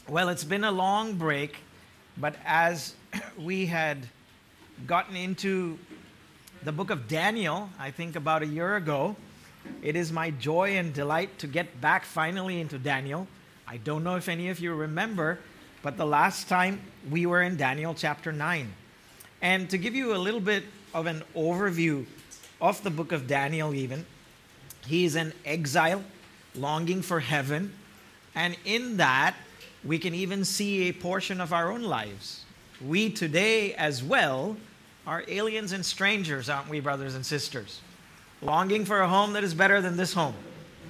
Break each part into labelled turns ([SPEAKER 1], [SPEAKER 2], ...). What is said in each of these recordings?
[SPEAKER 1] Well, it's been a long break, but as we had gotten into the book of Daniel, I think about a year ago, it is my joy and delight to get back finally into Daniel. I don't know if any of you remember, but the last time we were in Daniel chapter 9. And to give you a little bit of an overview of the book of Daniel, even, he is in exile, longing for heaven, and in that, we can even see a portion of our own lives. We today as well are aliens and strangers, aren't we, brothers and sisters? Longing for a home that is better than this home.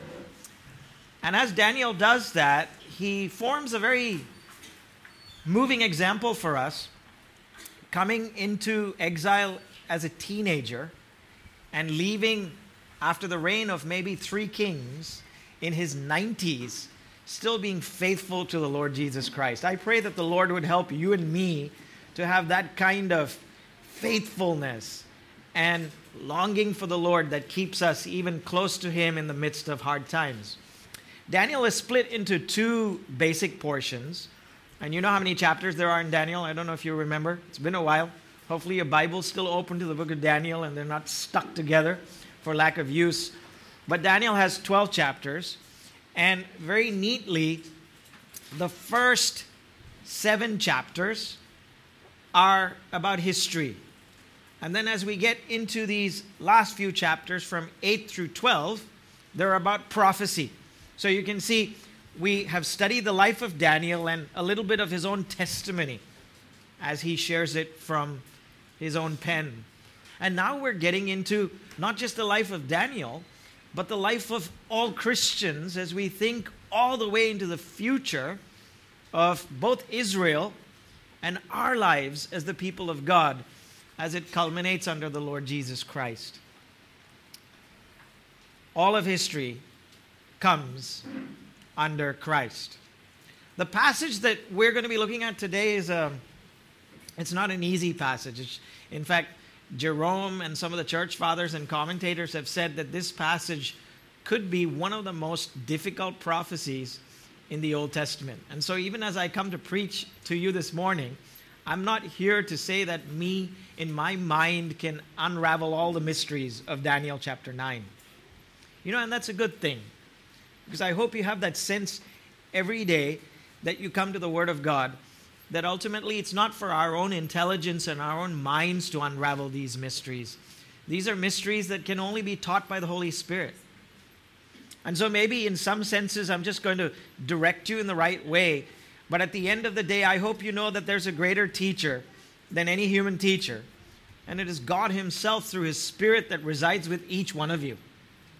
[SPEAKER 1] And as Daniel does that, he forms a very moving example for us, coming into exile as a teenager and leaving after the reign of maybe 3 kings in his 90s, still being faithful to the Lord Jesus Christ. I pray that the Lord would help you and me to have that kind of faithfulness and longing for the Lord that keeps us even close to Him in the midst of hard times. Daniel is split into 2 basic portions. And you know how many chapters there are in Daniel? I don't know if you remember. It's been a while. Hopefully your Bible's still open to the book of Daniel and they're not stuck together for lack of use. But Daniel has 12 chapters. And very neatly, the first 7 chapters are about history. And then as we get into these last few chapters from 8 through 12, they're about prophecy. So you can see we have studied the life of Daniel and a little bit of his own testimony as he shares it from his own pen. And now we're getting into not just the life of Daniel, but the life of all Christians as we think all the way into the future of both Israel and our lives as the people of God as it culminates under the Lord Jesus Christ. All of history comes under Christ. The passage that we're going to be looking at today is it's not an easy passage. In fact, Jerome and some of the church fathers and commentators have said that this passage could be one of the most difficult prophecies in the Old Testament. And so even as I come to preach to you this morning, I'm not here to say that me, in my mind, can unravel all the mysteries of Daniel chapter 9. You know, and that's a good thing. Because I hope you have that sense every day that you come to the Word of God, that ultimately it's not for our own intelligence and our own minds to unravel these mysteries. These are mysteries that can only be taught by the Holy Spirit. And so maybe in some senses I'm just going to direct you in the right way. But at the end of the day, I hope you know that there's a greater teacher than any human teacher. And it is God Himself through His Spirit that resides with each one of you.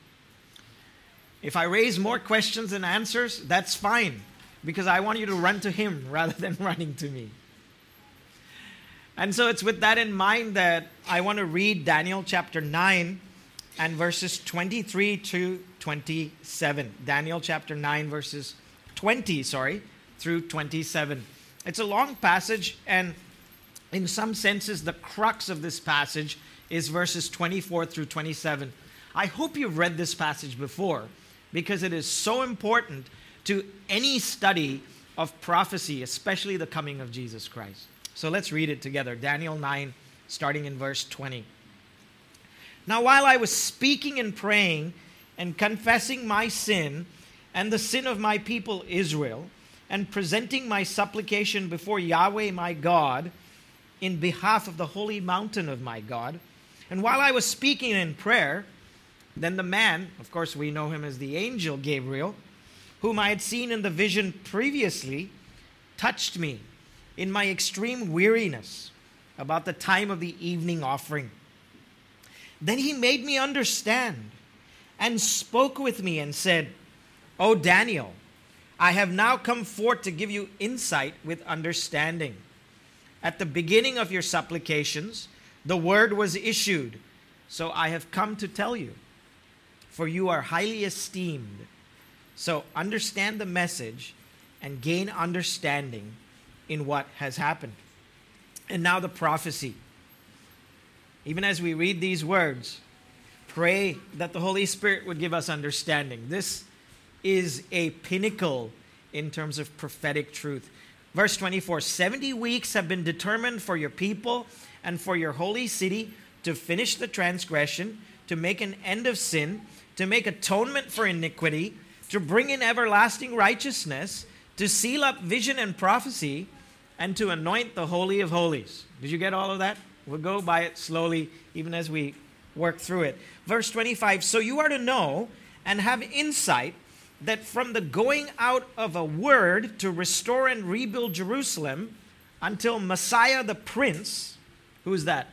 [SPEAKER 1] If I raise more questions than answers, that's fine. Because I want you to run to Him rather than running to me. And so it's with that in mind that I want to read Daniel chapter 9 and verses 23 to 27. Daniel chapter 9 verses 20, through 27. It's a long passage, and in some senses the crux of this passage is verses 24 through 27. I hope you've read this passage before because it is so important to any study of prophecy, especially the coming of Jesus Christ. So let's read it together. Daniel 9, starting in verse 20. Now while I was speaking and praying and confessing my sin and the sin of my people Israel, and presenting my supplication before Yahweh my God in behalf of the holy mountain of my God, and while I was speaking in prayer, then the man, of course we know him as the angel Gabriel, whom I had seen in the vision previously, touched me in my extreme weariness about the time of the evening offering. Then he made me understand and spoke with me and said, O Daniel, I have now come forth to give you insight with understanding. At the beginning of your supplications, the word was issued, so I have come to tell you, for you are highly esteemed. So understand the message and gain understanding in what has happened. And now the prophecy. Even as we read these words, pray that the Holy Spirit would give us understanding. This is a pinnacle in terms of prophetic truth. Verse 24, 70 weeks have been determined for your people and for your holy city to finish the transgression, to make an end of sin, to make atonement for iniquity, to bring in everlasting righteousness, to seal up vision and prophecy, and to anoint the Holy of Holies. Did you get all of that? We'll go by it slowly even as we work through it. Verse 25, so you are to know and have insight that from the going out of a word to restore and rebuild Jerusalem until Messiah the Prince, who is that?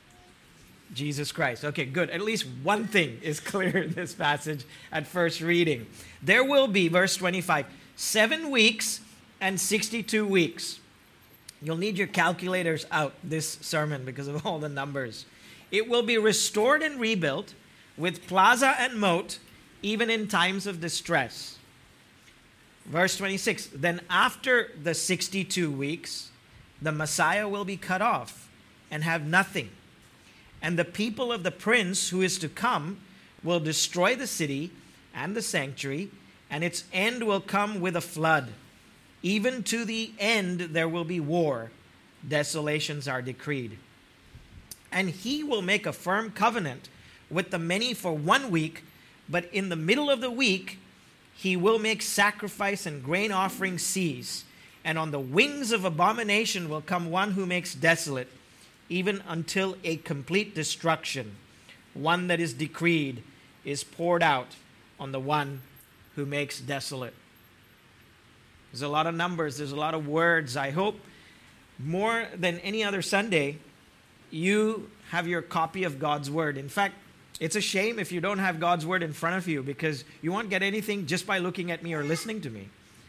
[SPEAKER 1] Jesus Christ. Okay, good. At least one thing is clear in this passage at first reading. There will be, verse 25, 7 weeks and 62 weeks. You'll need your calculators out this sermon because of all the numbers. It will be restored and rebuilt with plaza and moat, even in times of distress. Verse 26, then after the 62 weeks, the Messiah will be cut off and have nothing. And the people of the prince who is to come will destroy the city and the sanctuary, and its end will come with a flood. Even to the end there will be war. Desolations are decreed. And he will make a firm covenant with the many for 1 week, but in the middle of the week he will make sacrifice and grain offering cease. And on the wings of abomination will come one who makes desolate, even until a complete destruction. One that is decreed is poured out on the one who makes desolate. There's a lot of numbers. There's a lot of words. I hope more than any other Sunday, you have your copy of God's Word. In fact, it's a shame if you don't have God's Word in front of you because you won't get anything just by looking at me or listening to me.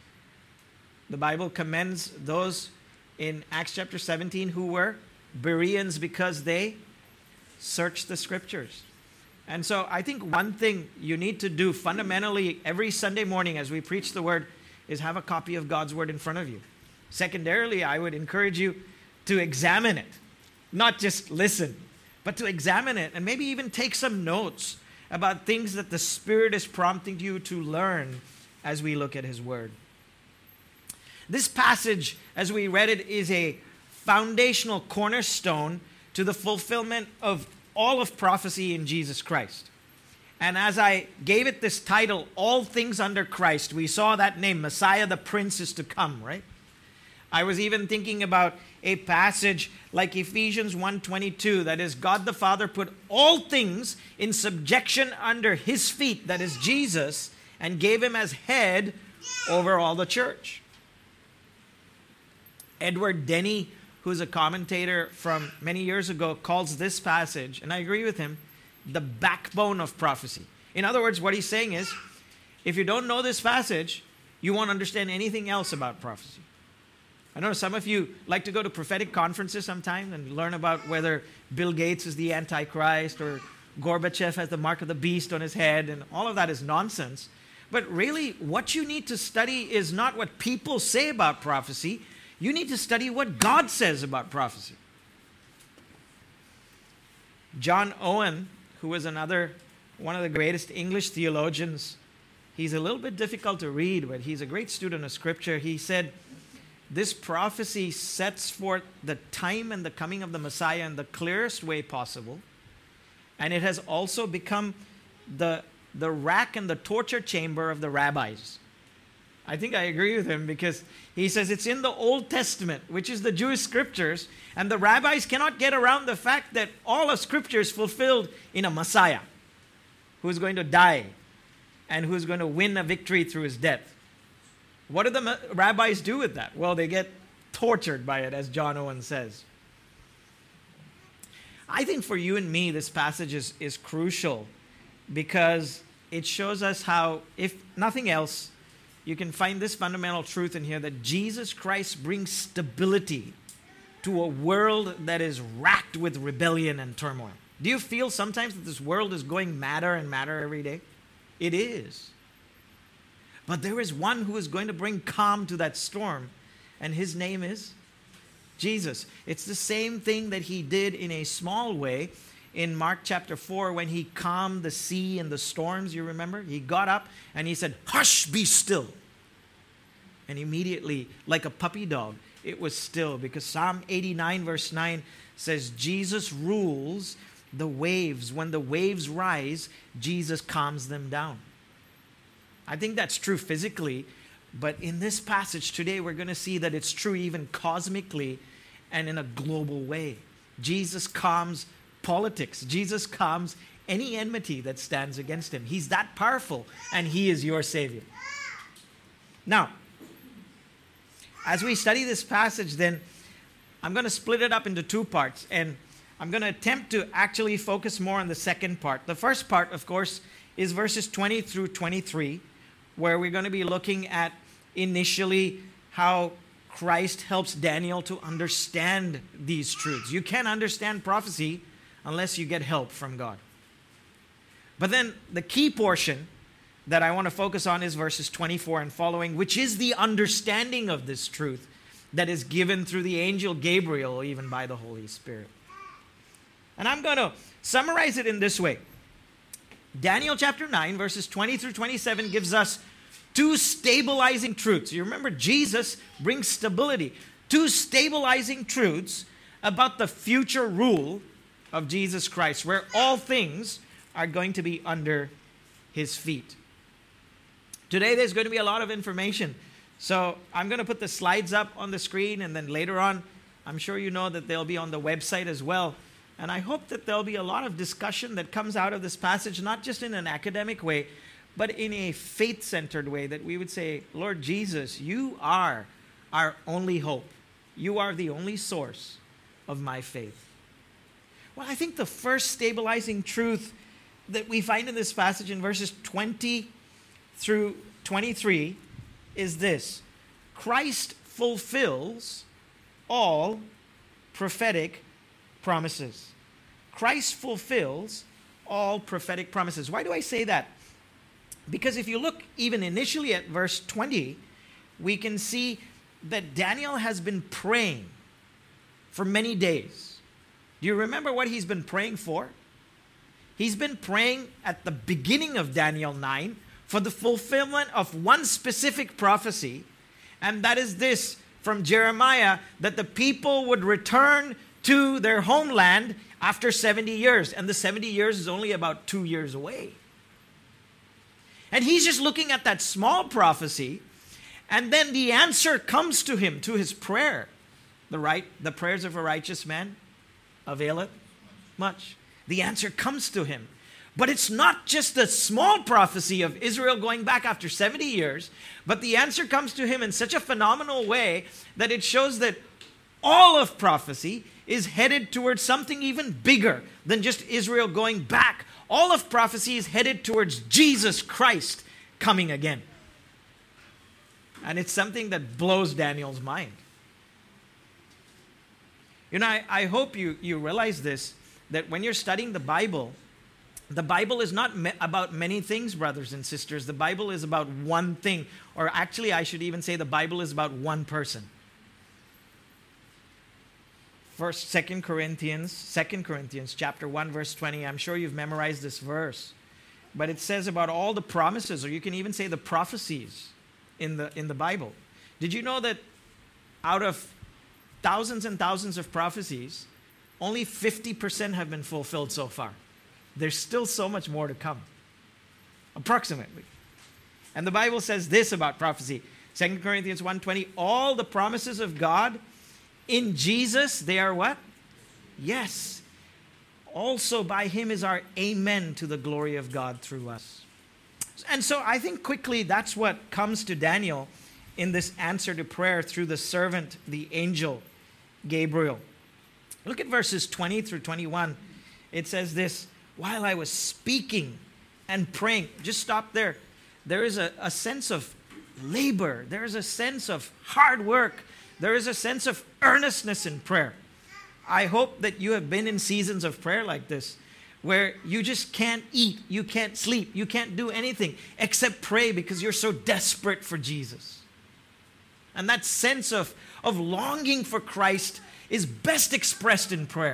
[SPEAKER 1] The Bible commends those in Acts chapter 17 who were Bereans because they searched the Scriptures. And so I think one thing you need to do fundamentally every Sunday morning as we preach the Word is have a copy of God's Word in front of you. Secondarily, I would encourage you to examine it. Not just listen, but to examine it and maybe even take some notes about things that the Spirit is prompting you to learn as we look at His Word. This passage, as we read it, is a foundational cornerstone to the fulfillment of all of prophecy in Jesus Christ. And as I gave it this title, All Things Under Christ, we saw that name, Messiah the Prince is to come, right? I was even thinking about a passage like Ephesians 1:22, that is, God the Father put all things in subjection under His feet, that is Jesus, and gave Him as head over all the church. Edward Denny, who's a commentator from many years ago, calls this passage, and I agree with him, the backbone of prophecy. In other words, what he's saying is, if you don't know this passage, you won't understand anything else about prophecy. I know some of you like to go to prophetic conferences sometime and learn about whether Bill Gates is the Antichrist or Gorbachev has the mark of the beast on his head, and all of that is nonsense. But really, what you need to study is not what people say about prophecy. You need to study what God says about prophecy. John Owen, who was one of the greatest English theologians, he's a little bit difficult to read, but he's a great student of Scripture. He said, this prophecy sets forth the time and the coming of the Messiah in the clearest way possible. And it has also become the rack and the torture chamber of the rabbis. I think I agree with him because he says it's in the Old Testament, which is the Jewish scriptures, and the rabbis cannot get around the fact that all of Scripture is fulfilled in a Messiah who is going to die and who is going to win a victory through his death. What do the rabbis do with that? Well, they get tortured by it, as John Owen says. I think for you and me, this passage is crucial because it shows us how, if nothing else, you can find this fundamental truth in here that Jesus Christ brings stability to a world that is racked with rebellion and turmoil. Do you feel sometimes that this world is going madder and madder every day? It is. But there is one who is going to bring calm to that storm, and His name is Jesus. It's the same thing that He did in a small way in Mark chapter 4 when He calmed the sea and the storms, you remember? He got up and He said, "Hush, be still." And immediately, like a puppy dog, it was still. Because Psalm 89 verse 9 says, Jesus rules the waves. When the waves rise, Jesus calms them down. I think that's true physically, but in this passage today, we're going to see that it's true even cosmically and in a global way. Jesus calms politics. Jesus calms any enmity that stands against him. He's that powerful, and he is your Savior. Now, as we study this passage, then I'm going to split it up into two parts, and I'm going to attempt to actually focus more on the second part. The first part, of course, is verses 20 through 23, where we're going to be looking at initially how Christ helps Daniel to understand these truths. You can't understand prophecy unless you get help from God. But then the key portion that I want to focus on is verses 24 and following, which is the understanding of this truth that is given through the angel Gabriel, even by the Holy Spirit. And I'm going to summarize it in this way. Daniel chapter 9, verses 20 through 27 gives us two stabilizing truths. You remember, Jesus brings stability. Two stabilizing truths about the future rule of Jesus Christ, where all things are going to be under his feet. Today there's going to be a lot of information. So I'm going to put the slides up on the screen, and then later on, I'm sure you know that they'll be on the website as well. And I hope that there'll be a lot of discussion that comes out of this passage, not just in an academic way, but in a faith-centered way, that we would say, Lord Jesus, you are our only hope. You are the only source of my faith. Well, I think the first stabilizing truth that we find in this passage in verses 20 through 23 is this: Christ fulfills all prophetic promises. Christ fulfills all prophetic promises. Why do I say that? Because if you look even initially at verse 20, we can see that Daniel has been praying for many days. Do you remember what he's been praying for? He's been praying at the beginning of Daniel 9 for the fulfillment of one specific prophecy, and that is this from Jeremiah, that the people would return to their homeland after 70 years. And the 70 years is only about 2 years away. And he's just looking at that small prophecy, and then the answer comes to him, to his prayer. The prayers of a righteous man availeth much. The answer comes to him. But it's not just a small prophecy of Israel going back after 70 years, but the answer comes to him in such a phenomenal way that it shows that all of prophecy is headed towards something even bigger than just Israel going back. All of prophecy is headed towards Jesus Christ coming again. And it's something that blows Daniel's mind. You know, I hope you realize this, that when you're studying the Bible is not about many things, brothers and sisters. The Bible is about one thing. Or actually, I should even say the Bible is about one person. 2 Corinthians chapter 1, verse 20. I'm sure you've memorized this verse. But it says about all the promises, or you can even say the prophecies in the Bible. Did you know that out of thousands and thousands of prophecies, only 50% have been fulfilled so far? There's still so much more to come, approximately. And the Bible says this about prophecy. 2 Corinthians 1:20, all the promises of God in Jesus, they are what? Yes. Also by him is our amen to the glory of God through us. And so I think quickly that's what comes to Daniel in this answer to prayer through the servant, the angel Gabriel. Look at verses 20 through 21. It says this: while I was speaking and praying, just stop there. There is a sense of labor. There is a sense of hard work. There is a sense of earnestness in prayer. I hope that you have been in seasons of prayer like this, where you just can't eat, you can't sleep, you can't do anything except pray because you're so desperate for Jesus. And that sense of longing for Christ is best expressed in prayer.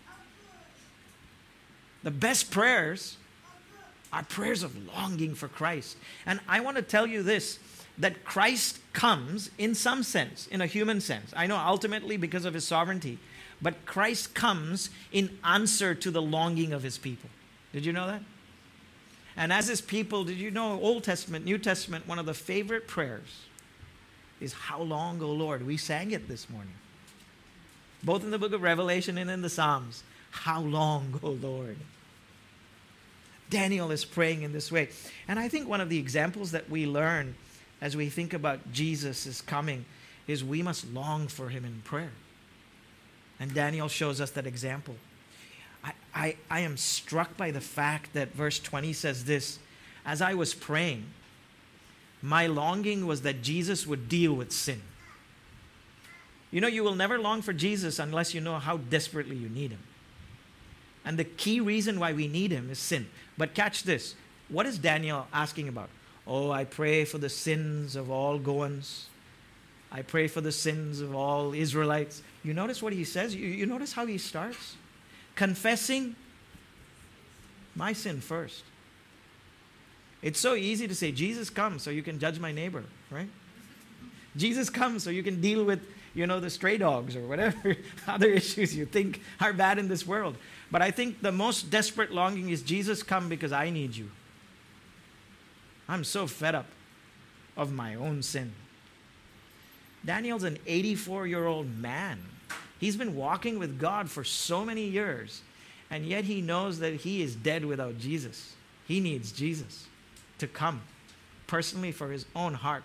[SPEAKER 1] The best prayers are prayers of longing for Christ. And I want to tell you this, that Christ comes in some sense, in a human sense. I know ultimately because of his sovereignty, but Christ comes in answer to the longing of his people. Did you know that? And as his people, did you know Old Testament, New Testament, one of the favorite prayers is, "How long, O Lord?" We sang it this morning. Both in the book of Revelation and in the Psalms. How long, O Lord? Daniel is praying in this way. And I think one of the examples that we learn as we think about Jesus' coming is we must long for him in prayer. And Daniel shows us that example. I am struck by the fact that verse 20 says this, "As I was praying, my longing was that Jesus would deal with sin." You know, you will never long for Jesus unless you know how desperately you need him. And the key reason why we need him is sin. But catch this. What is Daniel asking about? "Oh, I pray for the sins of all Goans. I pray for the sins of all Israelites." You notice what he says? You notice how he starts? Confessing my sin first. It's so easy to say, "Jesus, come so you can judge my neighbor," right? "Jesus, come so you can deal with, the stray dogs," or whatever other issues you think are bad in this world. But I think the most desperate longing is, "Jesus, come because I need you. I'm so fed up of my own sin." Daniel's an 84-year-old man. He's been walking with God for so many years, and yet he knows that he is dead without Jesus. He needs Jesus to come personally for his own heart.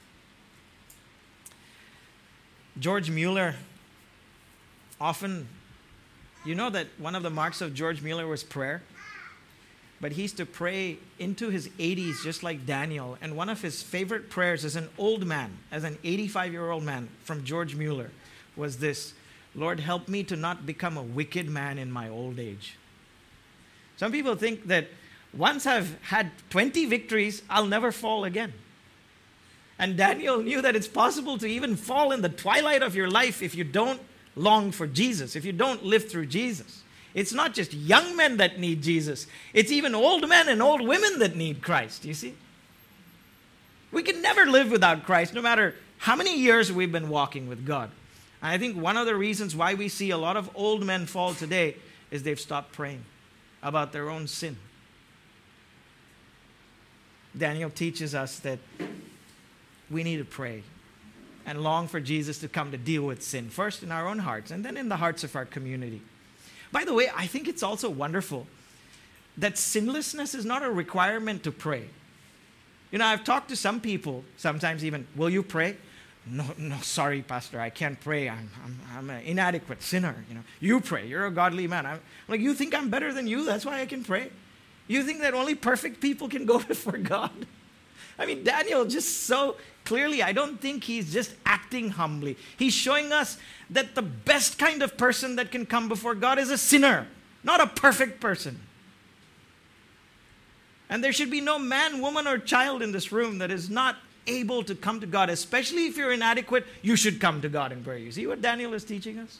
[SPEAKER 1] George Mueller often, you know that one of the marks of George Mueller was prayer? But he used to pray into his 80s just like Daniel. And one of his favorite prayers as an old man, as an 85-year-old man from George Mueller, was this: "Lord, help me to not become a wicked man in my old age." Some people think that once I've had 20 victories, I'll never fall again. And Daniel knew that it's possible to even fall in the twilight of your life if you don't long for Jesus, if you don't live through Jesus. It's not just young men that need Jesus. It's even old men and old women that need Christ, you see? We can never live without Christ, no matter how many years we've been walking with God. And I think one of the reasons why we see a lot of old men fall today is they've stopped praying about their own sin. Daniel teaches us that we need to pray and long for Jesus to come to deal with sin, first in our own hearts and then in the hearts of our community. By the way, I think it's also wonderful that sinlessness is not a requirement to pray. I've talked to some people, sometimes even, "Will you pray?" No, sorry, Pastor, I can't pray. I'm an inadequate sinner. You pray. You're a godly man. I'm like, "You think I'm better than you? That's why I can pray? You think that only perfect people can go before God?" I mean, Daniel just so clearly, I don't think he's just acting humbly. He's showing us that the best kind of person that can come before God is a sinner, not a perfect person. And there should be no man, woman, or child in this room that is not able to come to God, especially if you're inadequate. You should come to God in prayer. You see what Daniel is teaching us?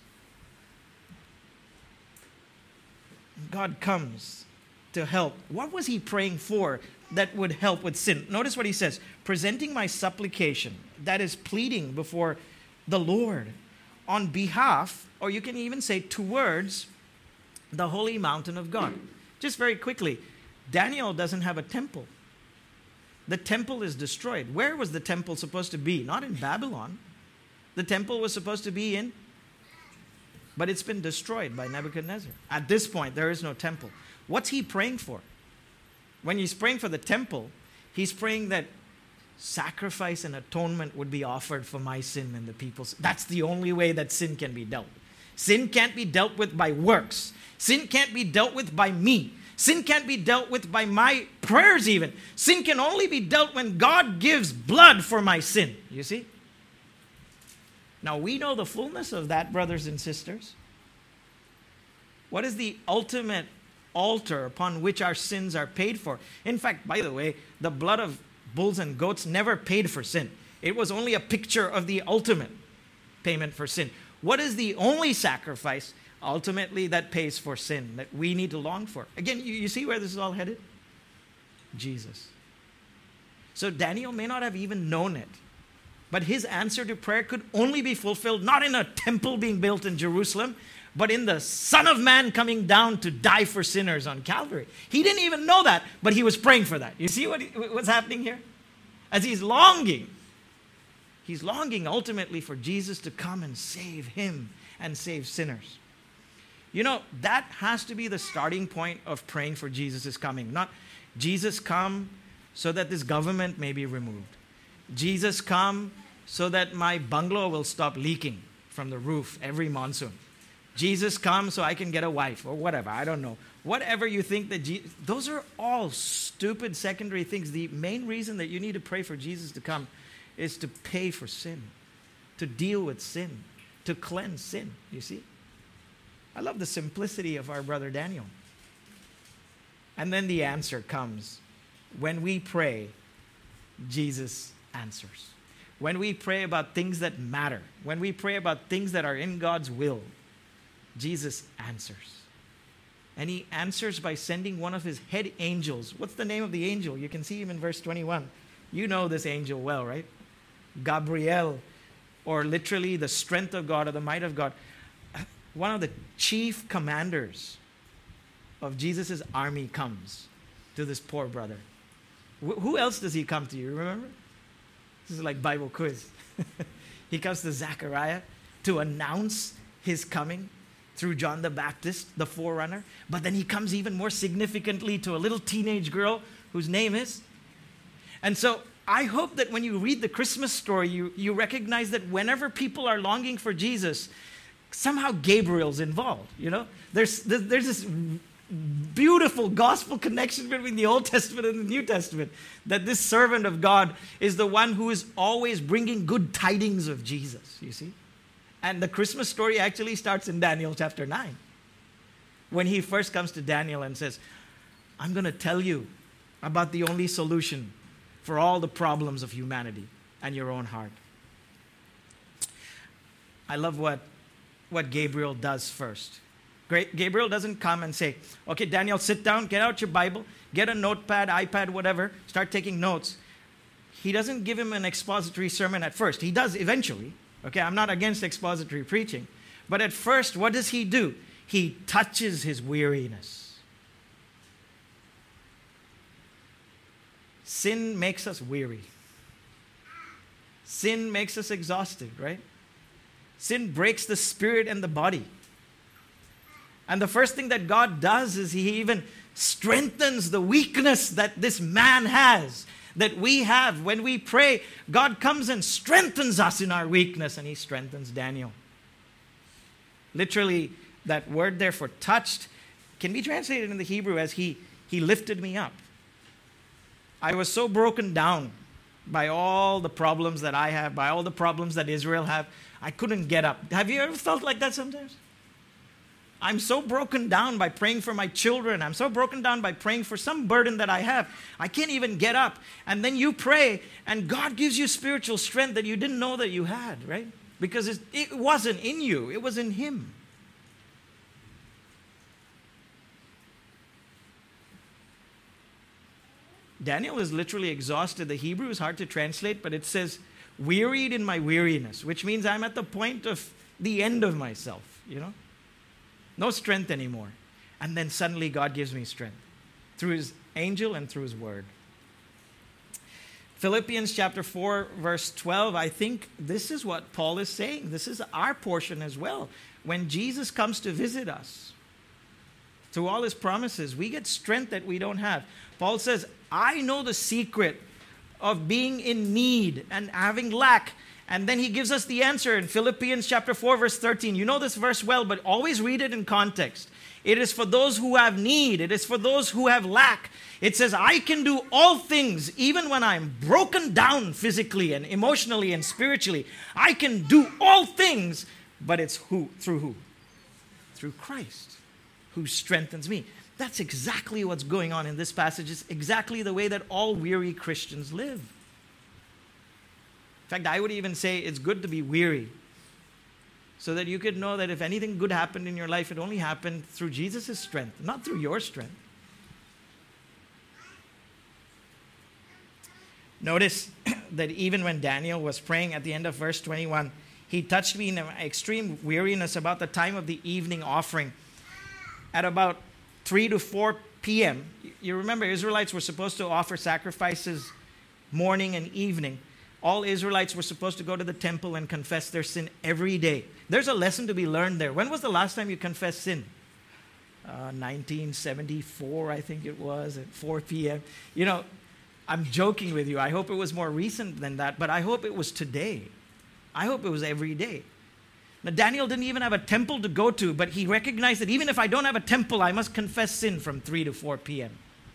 [SPEAKER 1] God comes to help. What was he praying for that would help with sin? Notice what he says: "Presenting my supplication," that is pleading before the Lord on behalf, or you can even say towards, the holy mountain of God. Just very quickly, Daniel doesn't have a temple. The temple is destroyed. Where was the temple supposed to be? Not in Babylon. The temple was supposed to be in, but it's been destroyed by Nebuchadnezzar. At this point, there is no temple. What's he praying for? When he's praying for the temple, he's praying that sacrifice and atonement would be offered for my sin and the people's. That's the only way that sin can be dealt. Sin can't be dealt with by works. Sin can't be dealt with by me. Sin can't be dealt with by my prayers even. Sin can only be dealt when God gives blood for my sin. You see? Now we know the fullness of that, brothers and sisters. What is the ultimate altar upon which our sins are paid for? In fact, by the way, the blood of bulls and goats never paid for sin. It was only a picture of the ultimate payment for sin. What is the only sacrifice ultimately that pays for sin that we need to long for? Again, you see where this is all headed? Jesus. So Daniel may not have even known it. But his answer to prayer could only be fulfilled not in a temple being built in Jerusalem, but in the Son of Man coming down to die for sinners on Calvary. He didn't even know that, but he was praying for that. You see what's happening here? As he's longing ultimately for Jesus to come and save him and save sinners. You know, that has to be the starting point of praying for Jesus' coming. Not Jesus come so that this government may be removed. Jesus come so that my bungalow will stop leaking from the roof every monsoon. Jesus come so I can get a wife or whatever. I don't know. Whatever you think that those are all stupid secondary things. The main reason that you need to pray for Jesus to come is to pay for sin, to deal with sin, to cleanse sin. You see? I love the simplicity of our brother Daniel. And then the answer comes. When we pray, Jesus answers. When we pray about things that matter, when we pray about things that are in God's will, Jesus answers. And he answers by sending one of his head angels. What's the name of the angel? You can see him in verse 21. You know this angel well, right? Gabriel, or literally the strength of God or the might of God. One of the chief commanders of Jesus' army comes to this poor brother. Who else does he come to? You remember? This is like Bible quiz. He comes to Zechariah to announce his coming through John the Baptist, the forerunner. But then he comes even more significantly to a little teenage girl whose name is. And so I hope that when you read the Christmas story, you recognize that whenever people are longing for Jesus, somehow Gabriel's involved. You know, there's this beautiful gospel connection between the Old Testament and the New Testament, that this servant of God is the one who is always bringing good tidings of Jesus, you see. And the Christmas story actually starts in Daniel chapter 9, when he first comes to Daniel and says, I'm going to tell you about the only solution for all the problems of humanity and your own heart. I love what Gabriel does first. Gabriel doesn't come and say, okay, Daniel, sit down, get out your Bible, get a notepad, iPad, whatever, start taking notes. He doesn't give him an expository sermon at first. He does eventually. Okay, I'm not against expository preaching. But at first, what does he do? He touches his weariness. Sin makes us weary. Sin makes us exhausted, right? Sin breaks the spirit and the body. And the first thing that God does is he even strengthens the weakness that this man has, that we have. When we pray, God comes and strengthens us in our weakness, and he strengthens Daniel. Literally, that word there for touched can be translated in the Hebrew as he lifted me up. I was so broken down by all the problems that I have, by all the problems that Israel have, I couldn't get up. Have you ever felt like that sometimes? I'm so broken down by praying for my children. I'm so broken down by praying for some burden that I have. I can't even get up. And then you pray, and God gives you spiritual strength that you didn't know that you had, right? Because it wasn't in you. It was in him. Daniel is literally exhausted. The Hebrew is hard to translate, but it says, wearied in my weariness, which means I'm at the point of the end of myself, you know? No strength anymore. And then suddenly God gives me strength through his angel and through his word. Philippians chapter 4, verse 12, I think this is what Paul is saying. This is our portion as well. When Jesus comes to visit us, through all his promises, we get strength that we don't have. Paul says, I know the secret of being in need and having lack. And then he gives us the answer in Philippians chapter 4, verse 13. You know this verse well, but always read it in context. It is for those who have need. It is for those who have lack. It says, I can do all things, even when I'm broken down physically and emotionally and spiritually. I can do all things, but it's who? Through who? Through Christ, who strengthens me. That's exactly what's going on in this passage. It's exactly the way that all weary Christians live. In fact, I would even say it's good to be weary, so that you could know that if anything good happened in your life, it only happened through Jesus' strength, not through your strength. Notice that even when Daniel was praying at the end of verse 21, he touched me in extreme weariness about the time of the evening offering. At about 3 to 4 p.m., you remember Israelites were supposed to offer sacrifices morning and evening. All Israelites were supposed to go to the temple and confess their sin every day. There's a lesson to be learned there. When was the last time you confessed sin? 1974, I think it was, at 4 p.m. You know, I'm joking with you. I hope it was more recent than that, but I hope it was today. I hope it was every day. Now, Daniel didn't even have a temple to go to, but he recognized that even if I don't have a temple, I must confess sin from 3 to 4 p.m.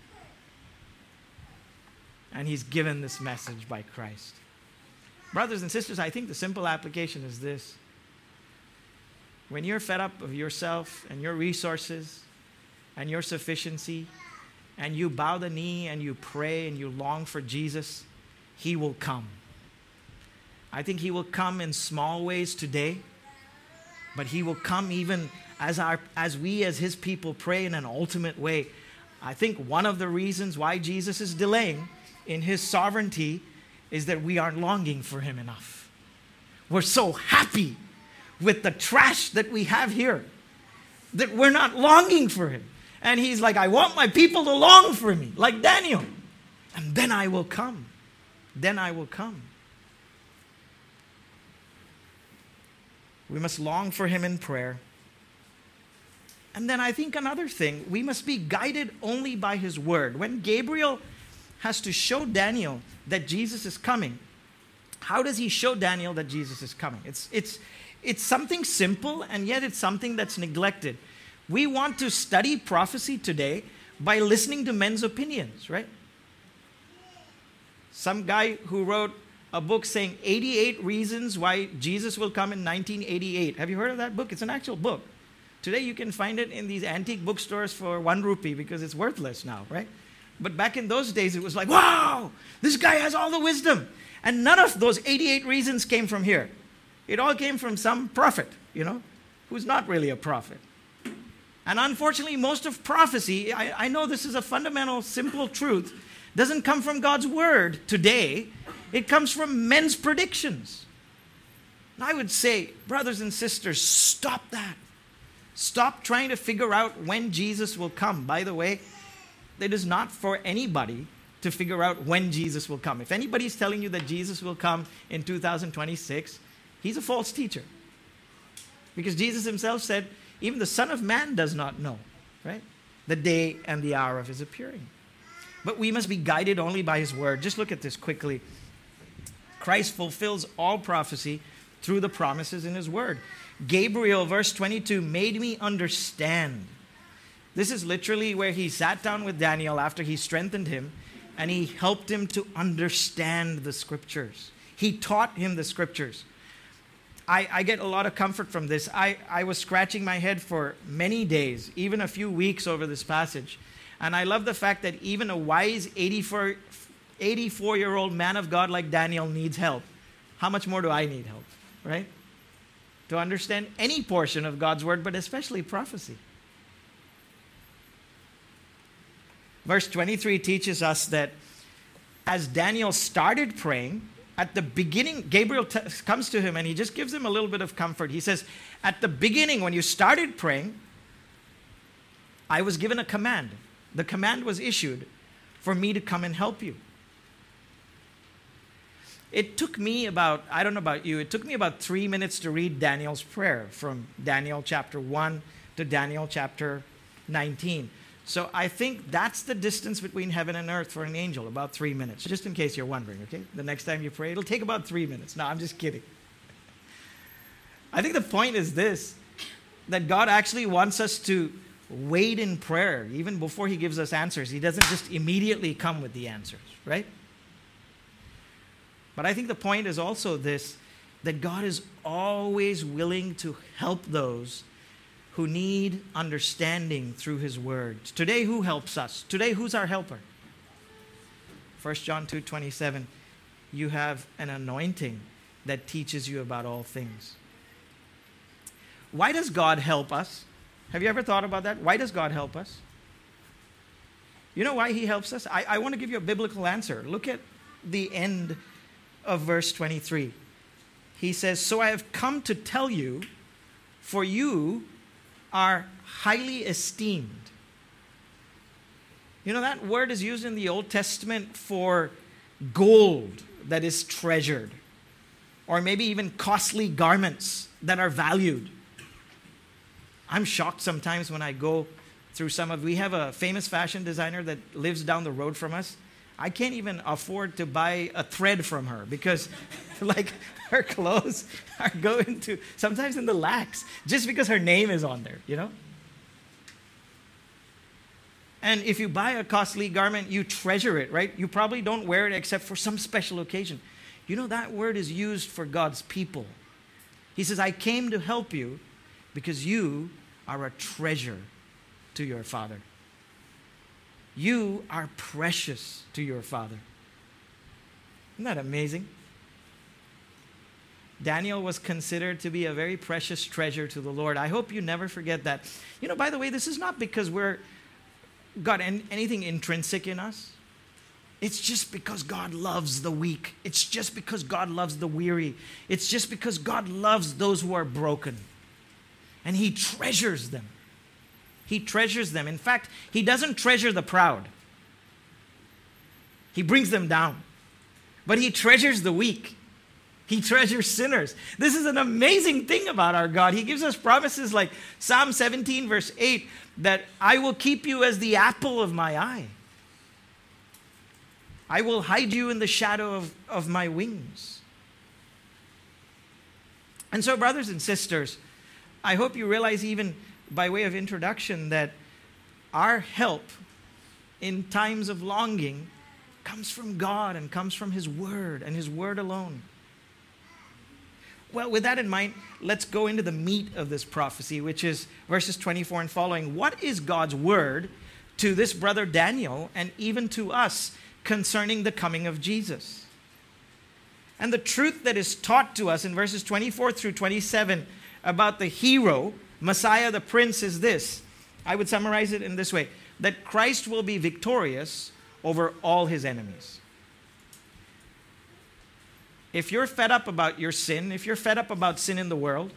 [SPEAKER 1] And he's given this message by Christ. Brothers and sisters, I think the simple application is this. When you're fed up of yourself and your resources and your sufficiency, and you bow the knee and you pray and you long for Jesus, He will come. I think He will come in small ways today, but He will come even as we as His people pray in an ultimate way. I think one of the reasons why Jesus is delaying in His sovereignty is that we aren't longing for Him enough. We're so happy with the trash that we have here that we're not longing for Him. And He's like, I want my people to long for me, like Daniel. And then I will come. Then I will come. We must long for Him in prayer. And then I think another thing, we must be guided only by His word. When Gabriel has to show Daniel that Jesus is coming, how does he show Daniel that Jesus is coming? It's something simple, and yet it's something that's neglected. We want to study prophecy today by listening to men's opinions, right? Some guy who wrote a book saying 88 reasons why Jesus will come in 1988. Have you heard of that book? It's an actual book. Today you can find it in these antique bookstores for 1 rupee because it's worthless now, right? But back in those days it was like, wow, this guy has all the wisdom. And none of those 88 reasons came from here. It all came from some prophet, who's not really a prophet. And unfortunately, most of prophecy, I know this is a fundamental, simple truth, doesn't come from God's word today. It comes from men's predictions. And I would say, brothers and sisters, stop that. Stop trying to figure out when Jesus will come. By the way, it is not for anybody to figure out when Jesus will come. If anybody's telling you that Jesus will come in 2026, he's a false teacher. Because Jesus himself said, even the Son of Man does not know, right? The day and the hour of his appearing. But we must be guided only by his word. Just look at this quickly. Christ fulfills all prophecy through the promises in his word. Gabriel, verse 22, made me understand. This is literally where he sat down with Daniel after he strengthened him, and he helped him to understand the scriptures. He taught him the scriptures. I get a lot of comfort from this. I was scratching my head for many days, even a few weeks over this passage. And I love the fact that even a wise 84-year-old man of God like Daniel needs help. How much more do I need help, right? To understand any portion of God's word, but especially prophecy. Verse 23 teaches us that as Daniel started praying, at the beginning, Gabriel comes to him and he just gives him a little bit of comfort. He says, at the beginning, when you started praying, I was given a command. The command was issued for me to come and help you. It took me about, I don't know about you, it took me about 3 minutes to read Daniel's prayer from Daniel chapter 1 to Daniel chapter 19. So I think that's the distance between heaven and earth for an angel, about 3 minutes. Just in case you're wondering, okay? The next time you pray, it'll take about 3 minutes. No, I'm just kidding. I think the point is this, that God actually wants us to wait in prayer, even before he gives us answers. He doesn't just immediately come with the answers, right? But I think the point is also this, that God is always willing to help those who need understanding through his words. Today, who helps us? Today, who's our helper? 1 John 2:27, you have an anointing that teaches you about all things. Why does God help us? Have you ever thought about that? Why does God help us? You know why he helps us? I want to give you a biblical answer. Look at the end of verse 23. He says, "So I have come to tell you, for you are highly esteemed." You know, that word is used in the Old Testament for gold that is treasured, or maybe even costly garments that are valued. I'm shocked sometimes when I go through we have a famous fashion designer that lives down the road from us. I can't even afford to buy a thread from her because like her clothes are going to sometimes in the lakhs just because her name is on there, you know? And if you buy a costly garment, you treasure it, right? You probably don't wear it except for some special occasion. You know, that word is used for God's people. He says, "I came to help you because you are a treasure to your Father." You are precious to your Father. Isn't that amazing? Daniel was considered to be a very precious treasure to the Lord. I hope you never forget that. You know, by the way, this is not because we're got anything intrinsic in us. It's just because God loves the weak. It's just because God loves the weary. It's just because God loves those who are broken. And He treasures them. He treasures them. In fact, He doesn't treasure the proud. He brings them down. But He treasures the weak. He treasures sinners. This is an amazing thing about our God. He gives us promises like Psalm 17 verse 8 that I will keep you as the apple of my eye. I will hide you in the shadow of my wings. And so, brothers and sisters, I hope you realize, even by way of introduction, that our help in times of longing comes from God and comes from His Word and His Word alone. Well, with that in mind, let's go into the meat of this prophecy, which is verses 24 and following. What is God's word to this brother Daniel and even to us concerning the coming of Jesus? And the truth that is taught to us in verses 24 through 27 about the hero, Messiah the Prince, is this. I would summarize it in this way: that Christ will be victorious over all His enemies. If you're fed up about your sin, if you're fed up about sin in the world,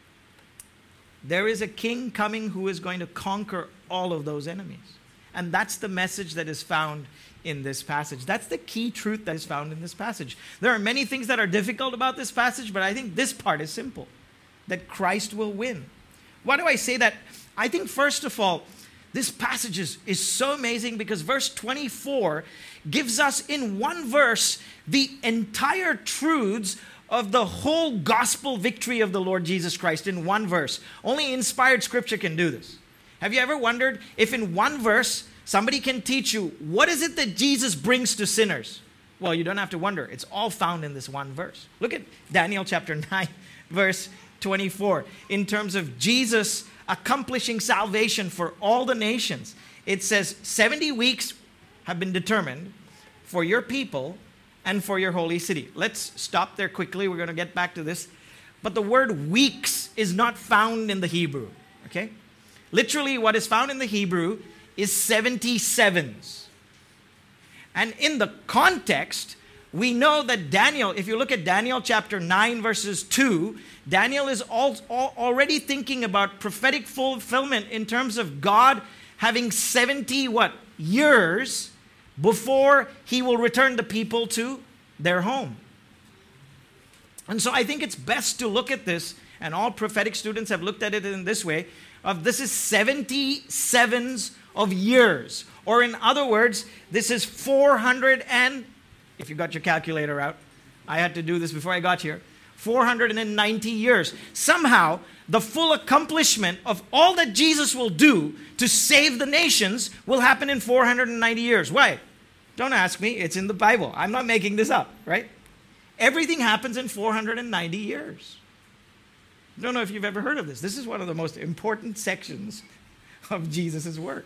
[SPEAKER 1] there is a king coming who is going to conquer all of those enemies. And that's the message that is found in this passage. That's the key truth that is found in this passage. There are many things that are difficult about this passage, but I think this part is simple: that Christ will win. Why do I say that? I think, first of all, this passage is so amazing because verse 24 gives us in one verse the entire truths of the whole gospel victory of the Lord Jesus Christ in one verse. Only inspired scripture can do this. Have you ever wondered if in one verse somebody can teach you what is it that Jesus brings to sinners? Well, you don't have to wonder. It's all found in this one verse. Look at Daniel chapter 9, verse 24. In terms of Jesus accomplishing salvation for all the nations, it says 70 weeks have been determined for your people and for your holy city. Let's stop there quickly. We're going to get back to this. But the word weeks is not found in the Hebrew. Okay? Literally, what is found in the Hebrew is 77s. And in the context, we know that Daniel, if you look at Daniel chapter 9 verses 2, Daniel is already thinking about prophetic fulfillment in terms of God having 70 years before He will return the people to their home. And so I think it's best to look at this, and all prophetic students have looked at it in this way, of this is 77s of years. Or in other words, this is 400 and, if you got your calculator out, I had to do this before I got here, 490 years. Somehow, the full accomplishment of all that Jesus will do to save the nations will happen in 490 years. Why? Don't ask me. It's in the Bible. I'm not making this up, right? Everything happens in 490 years. I don't know if you've ever heard of this. This is one of the most important sections of Jesus' work.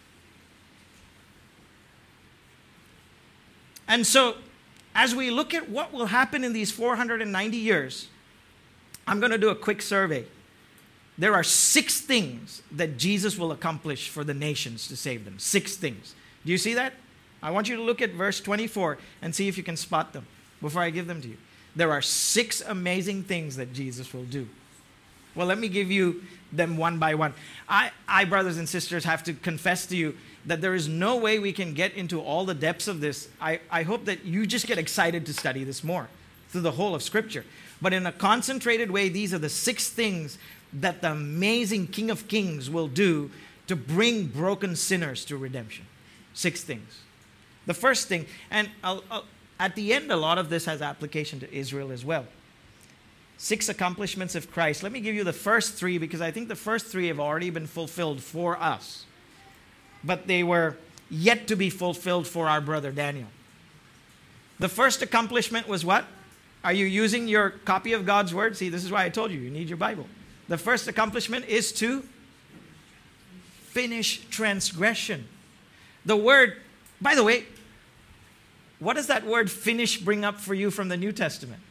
[SPEAKER 1] And so, as we look at what will happen in these 490 years, I'm going to do a quick survey. There are 6 things that Jesus will accomplish for the nations to save them. 6 things. Do you see that? I want you to look at verse 24 and see if you can spot them before I give them to you. There are 6 amazing things that Jesus will do. Well, let me give you them one by one. I, brothers and sisters, have to confess to you that there is no way we can get into all the depths of this. I hope that you just get excited to study this more through the whole of Scripture. But in a concentrated way, these are the 6 things that the amazing King of Kings will do to bring broken sinners to redemption. 6 things. The first thing, and at the end, a lot of this has application to Israel as well. 6 accomplishments of Christ. Let me give you the first 3 because I think the first 3 have already been fulfilled for us. But they were yet to be fulfilled for our brother Daniel. The first accomplishment was what? Are you using your copy of God's Word? See, this is why I told you need your Bible. The first accomplishment is to finish transgression. The word, by the way, what does that word finish bring up for you from the New Testament?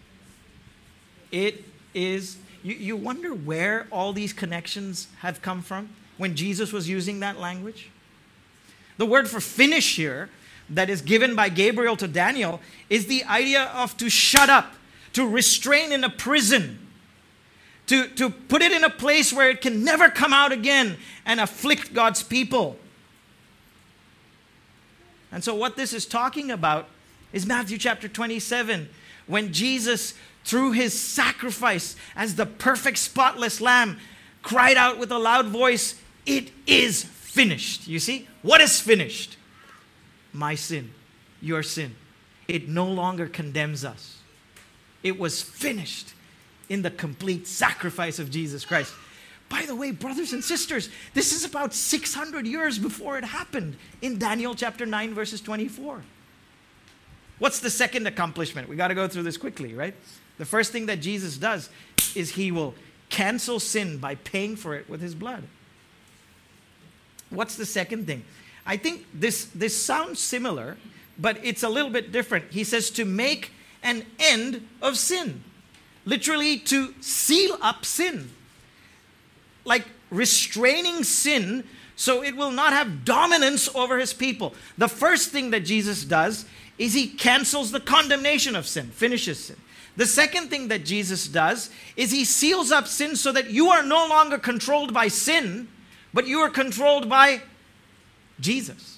[SPEAKER 1] It is, you wonder where all these connections have come from when Jesus was using that language? The word for finish here that is given by Gabriel to Daniel is the idea of to shut up, to restrain in a prison, to put it in a place where it can never come out again and afflict God's people. And so what this is talking about is Matthew chapter 27, when Jesus, through his sacrifice as the perfect spotless lamb, cried out with a loud voice, "It is finished." You see? What is finished? My sin, your sin. It no longer condemns us. It was finished in the complete sacrifice of Jesus Christ. By the way, brothers and sisters, this is about 600 years before it happened in Daniel chapter 9, verses 24. What's the second accomplishment? We got to go through this quickly, right? The first thing that Jesus does is he will cancel sin by paying for it with his blood. What's the second thing? I think this sounds similar, but it's a little bit different. He says to make an end of sin. Literally to seal up sin. Like restraining sin so it will not have dominance over his people. The first thing that Jesus does is he cancels the condemnation of sin, finishes sin. The second thing that Jesus does is he seals up sin so that you are no longer controlled by sin, but you are controlled by Jesus.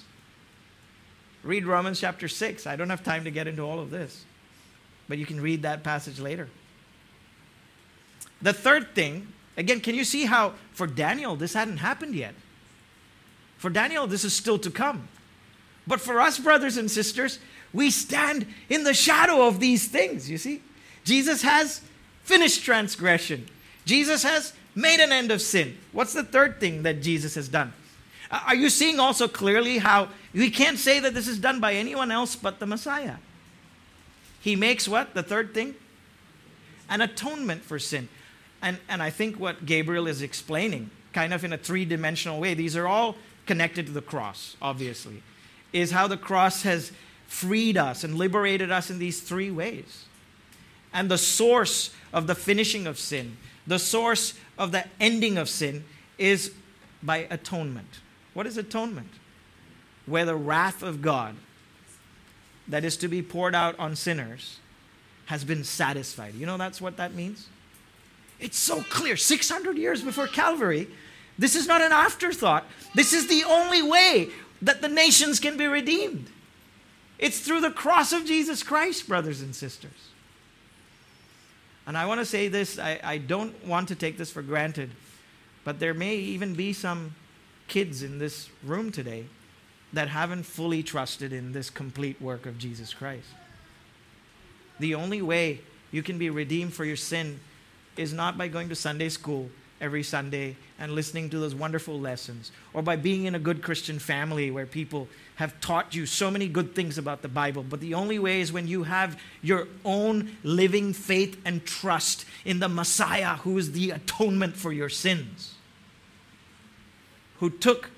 [SPEAKER 1] Read Romans chapter 6. I don't have time to get into all of this, but you can read that passage later. The third thing, again, can you see how for Daniel this hadn't happened yet? For Daniel this is still to come. But for us, brothers and sisters, we stand in the shadow of these things, you see. Jesus has finished transgression. Jesus has made an end of sin. What's the third thing that Jesus has done? Are you seeing also clearly how we can't say that this is done by anyone else but the Messiah? He makes what? The third thing? An atonement for sin. And I think what Gabriel is explaining, kind of in a three-dimensional way, these are all connected to the cross, obviously, is how the cross has freed us and liberated us in these 3 ways. And the source of the finishing of sin, the source of the ending of sin is by atonement. What is atonement? Where the wrath of God that is to be poured out on sinners has been satisfied. You know that's what that means? It's so clear. 600 years before Calvary, this is not an afterthought. This is the only way that the nations can be redeemed. It's through the cross of Jesus Christ, brothers and sisters. And I want to say this, I don't want to take this for granted, but there may even be some kids in this room today that haven't fully trusted in this complete work of Jesus Christ. The only way you can be redeemed for your sin is not by going to Sunday school every Sunday and listening to those wonderful lessons, or by being in a good Christian family where people have taught you so many good things about the Bible. But the only way is when you have your own living faith and trust in the Messiah, who is the atonement for your sins, who took,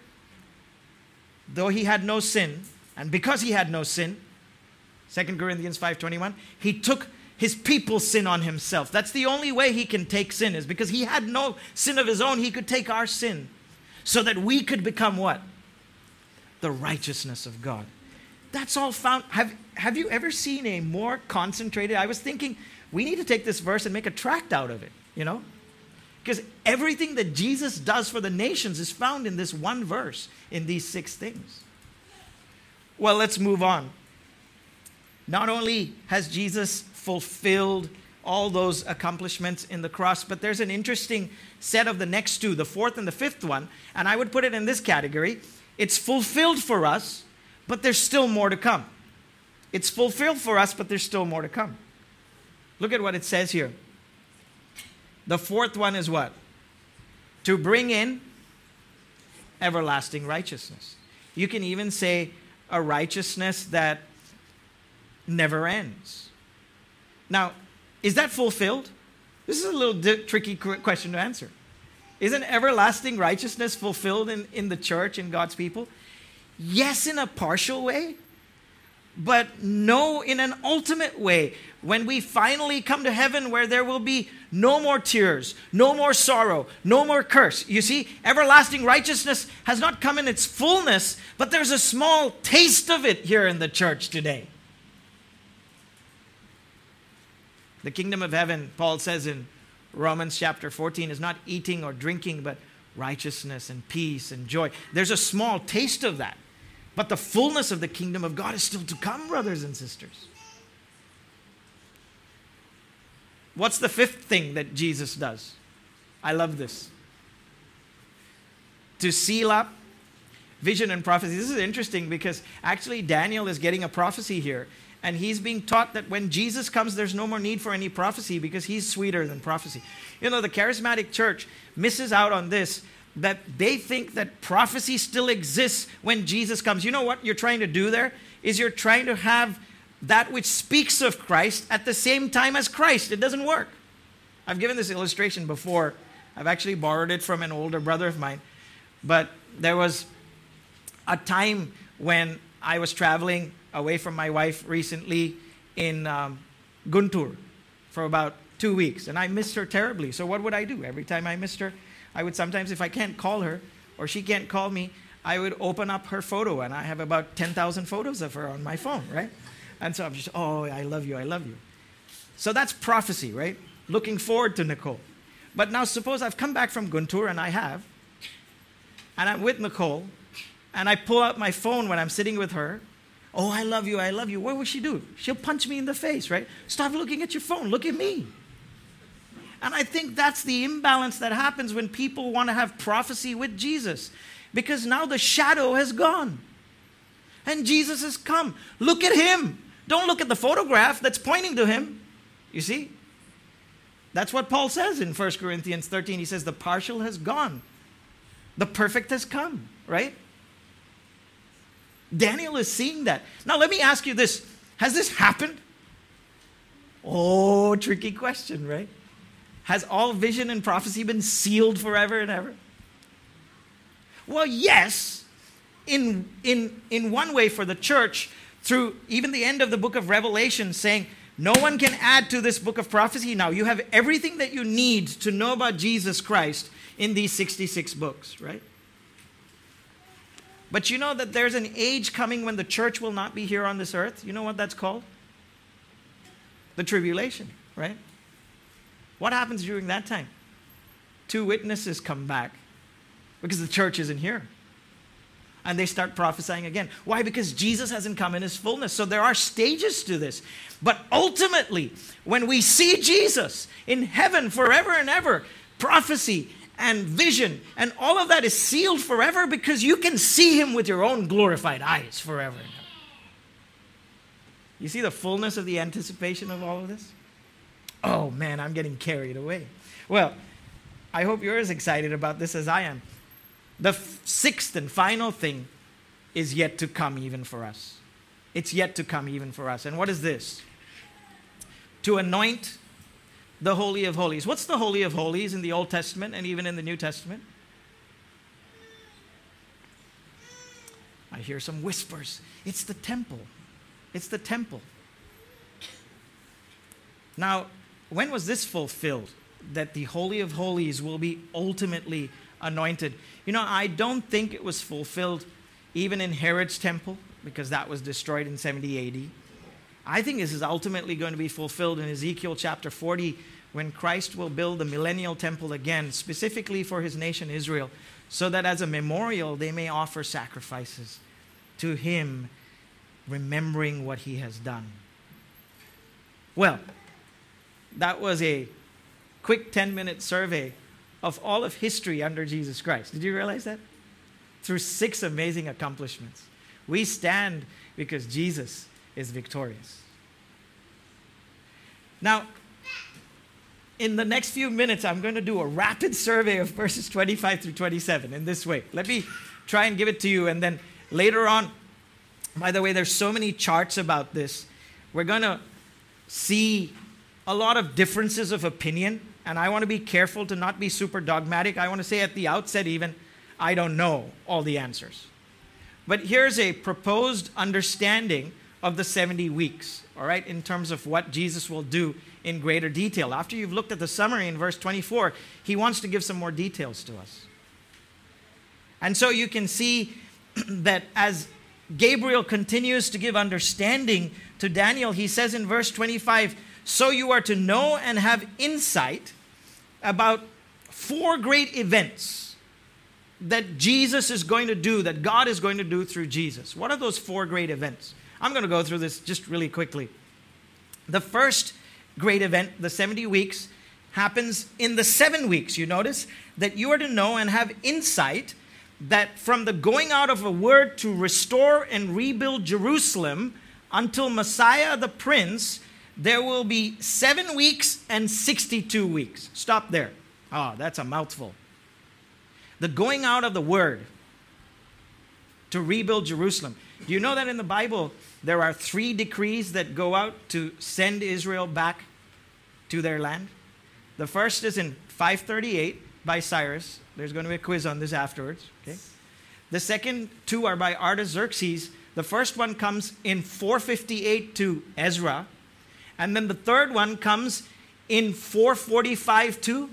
[SPEAKER 1] though he had no sin, and because he had no sin, 2 Corinthians 5:21, he took his people's sin on himself. That's the only way he can take sin, is because he had no sin of his own. He could take our sin so that we could become what? The righteousness of God. That's all found. Have you ever seen a more concentrated? I was thinking we need to take this verse and make a tract out of it, Because everything that Jesus does for the nations is found in this one verse, in these 6 things. Well, let's move on. Not only has Jesus fulfilled all those accomplishments in the cross, but there's an interesting set of the next 2, the 4th and the 5th one, and I would put it in this category. It's fulfilled for us, but there's still more to come. It's fulfilled for us, but there's still more to come. Look at what it says here. The 4th one is what? To bring in everlasting righteousness. You can even say a righteousness that never ends. Now, is that fulfilled? This is a little tricky question to answer. Isn't everlasting righteousness fulfilled in the church, in God's people? Yes, in a partial way, but no, in an ultimate way. When we finally come to heaven, where there will be no more tears, no more sorrow, no more curse. You see, everlasting righteousness has not come in its fullness, but there's a small taste of it here in the church today. The kingdom of heaven, Paul says in Romans chapter 14, is not eating or drinking, but righteousness and peace and joy. There's a small taste of that. But the fullness of the kingdom of God is still to come, brothers and sisters. What's the 5th thing that Jesus does? I love this. To seal up vision and prophecy. This is interesting because actually Daniel is getting a prophecy here. And he's being taught that when Jesus comes, there's no more need for any prophecy because he's sweeter than prophecy. The charismatic church misses out on this, that they think that prophecy still exists when Jesus comes. You know what you're trying to do there? Is you're trying to have that which speaks of Christ at the same time as Christ. It doesn't work. I've given this illustration before. I've actually borrowed it from an older brother of mine. But there was a time when I was traveling away from my wife recently in Guntur for about 2 weeks. And I missed her terribly. So what would I do? Every time I missed her, I would sometimes, if I can't call her or she can't call me, I would open up her photo. And I have about 10,000 photos of her on my phone, right? And so I'm just, oh, I love you, I love you. So that's prophecy, right? Looking forward to Nicole. But now suppose I've come back from Guntur, and and I'm with Nicole, and I pull out my phone when I'm sitting with her. Oh, I love you, I love you. What will she do? She'll punch me in the face, right? Stop looking at your phone, look at me. And I think that's the imbalance that happens when people want to have prophecy with Jesus. Because now the shadow has gone. And Jesus has come. Look at him. Don't look at the photograph that's pointing to him. You see? That's what Paul says in 1 Corinthians 13. He says the partial has gone. The perfect has come, right? Daniel is seeing that. Now let me ask you this. Has this happened? Oh, tricky question, right? Has all vision and prophecy been sealed forever and ever? Well, yes, in one way for the church, through even the end of the book of Revelation, saying, no one can add to this book of prophecy. Now, you have everything that you need to know about Jesus Christ in these 66 books, right? But you know that there's an age coming when the church will not be here on this earth. You know what that's called? The tribulation, right? What happens during that time? 2 witnesses come back because the church isn't here. And they start prophesying again. Why? Because Jesus hasn't come in his fullness. So there are stages to this. But ultimately, when we see Jesus in heaven forever and ever, prophecy and vision and all of that is sealed forever because you can see him with your own glorified eyes forever and ever. You see the fullness of the anticipation of all of this? Oh man, I'm getting carried away. Well, I hope you're as excited about this as I am. The 6th and final thing is yet to come even for us. It's yet to come even for us. And what is this? To anoint the Holy of Holies. What's the Holy of Holies in the Old Testament and even in the New Testament? I hear some whispers. It's the temple. It's the temple. Now, when was this fulfilled? That the Holy of Holies will be ultimately anointed. You know, I don't think it was fulfilled even in Herod's temple because that was destroyed in 70 AD. I think this is ultimately going to be fulfilled in Ezekiel chapter 40, when Christ will build the millennial temple again, specifically for his nation Israel, so that as a memorial they may offer sacrifices to him, remembering what he has done. Well, that was a quick 10-minute survey of all of history under Jesus Christ. Did you realize that? Through 6 amazing accomplishments. We stand because Jesus is victorious. Now, in the next few minutes, I'm going to do a rapid survey of verses 25 through 27 in this way. Let me try and give it to you, and then later on, by the way, there's so many charts about this. We're going to see a lot of differences of opinion, and I want to be careful to not be super dogmatic. I want to say at the outset even, I don't know all the answers. But here's a proposed understanding of the 70 weeks, all right, in terms of what Jesus will do in greater detail. After you've looked at the summary in verse 24, he wants to give some more details to us. And so you can see that as Gabriel continues to give understanding to Daniel, he says in verse 25, so you are to know and have insight about 4 great events that Jesus is going to do, that God is going to do through Jesus. What are those 4 great events? I'm going to go through this just really quickly. The first great event, the 70 weeks, happens in the 7 weeks. You notice that you are to know and have insight that from the going out of a word to restore and rebuild Jerusalem until Messiah the Prince, there will be 7 weeks and 62 weeks. Stop there. Oh, that's a mouthful. The going out of the word to rebuild Jerusalem. Do you know that in the Bible there are 3 decrees that go out to send Israel back to their land? The first is in 538 by Cyrus. There's going to be a quiz on this afterwards. Okay. The second 2 are by Artaxerxes. The first one comes in 458 to Ezra. And then the third one comes in 445 to,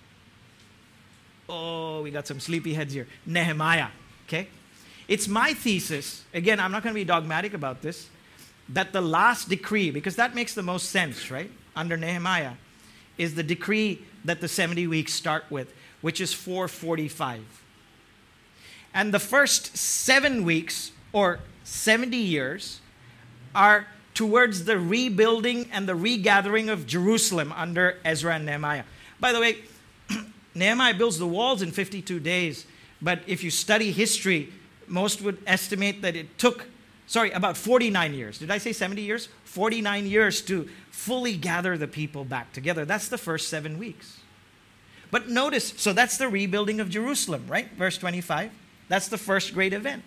[SPEAKER 1] oh, we got some sleepy heads here, Nehemiah. Okay. It's my thesis, again, I'm not going to be dogmatic about this, that the last decree, because that makes the most sense, right, under Nehemiah, is the decree that the 70 weeks start with, which is 445. And the first 7 weeks, or 70 years, are towards the rebuilding and the regathering of Jerusalem under Ezra and Nehemiah. By the way, Nehemiah builds the walls in 52 days, but if you study history, most would estimate that it took, about 49 years. Did I say 70 years? 49 years to fully gather the people back together. That's the first 7 weeks. But notice, so that's the rebuilding of Jerusalem, right? Verse 25. That's the first great event.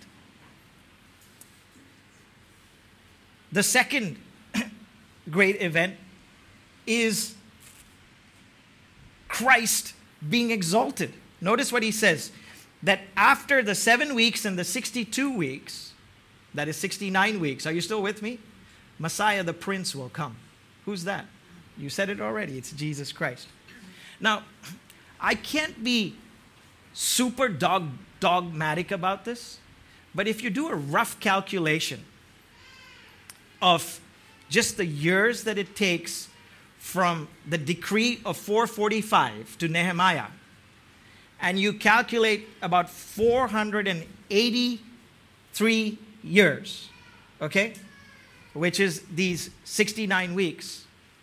[SPEAKER 1] The second great event is Christ being exalted. Notice what he says. That after the 7 weeks and the 62 weeks, that is 69 weeks, are you still with me? Messiah the Prince will come. Who's that? You said it already. It's Jesus Christ. Now, I can't be super dogmatic about this, but if you do a rough calculation of just the years that it takes from the decree of 445 to Nehemiah, and you calculate about 483 years, okay, which is these 69 weeks,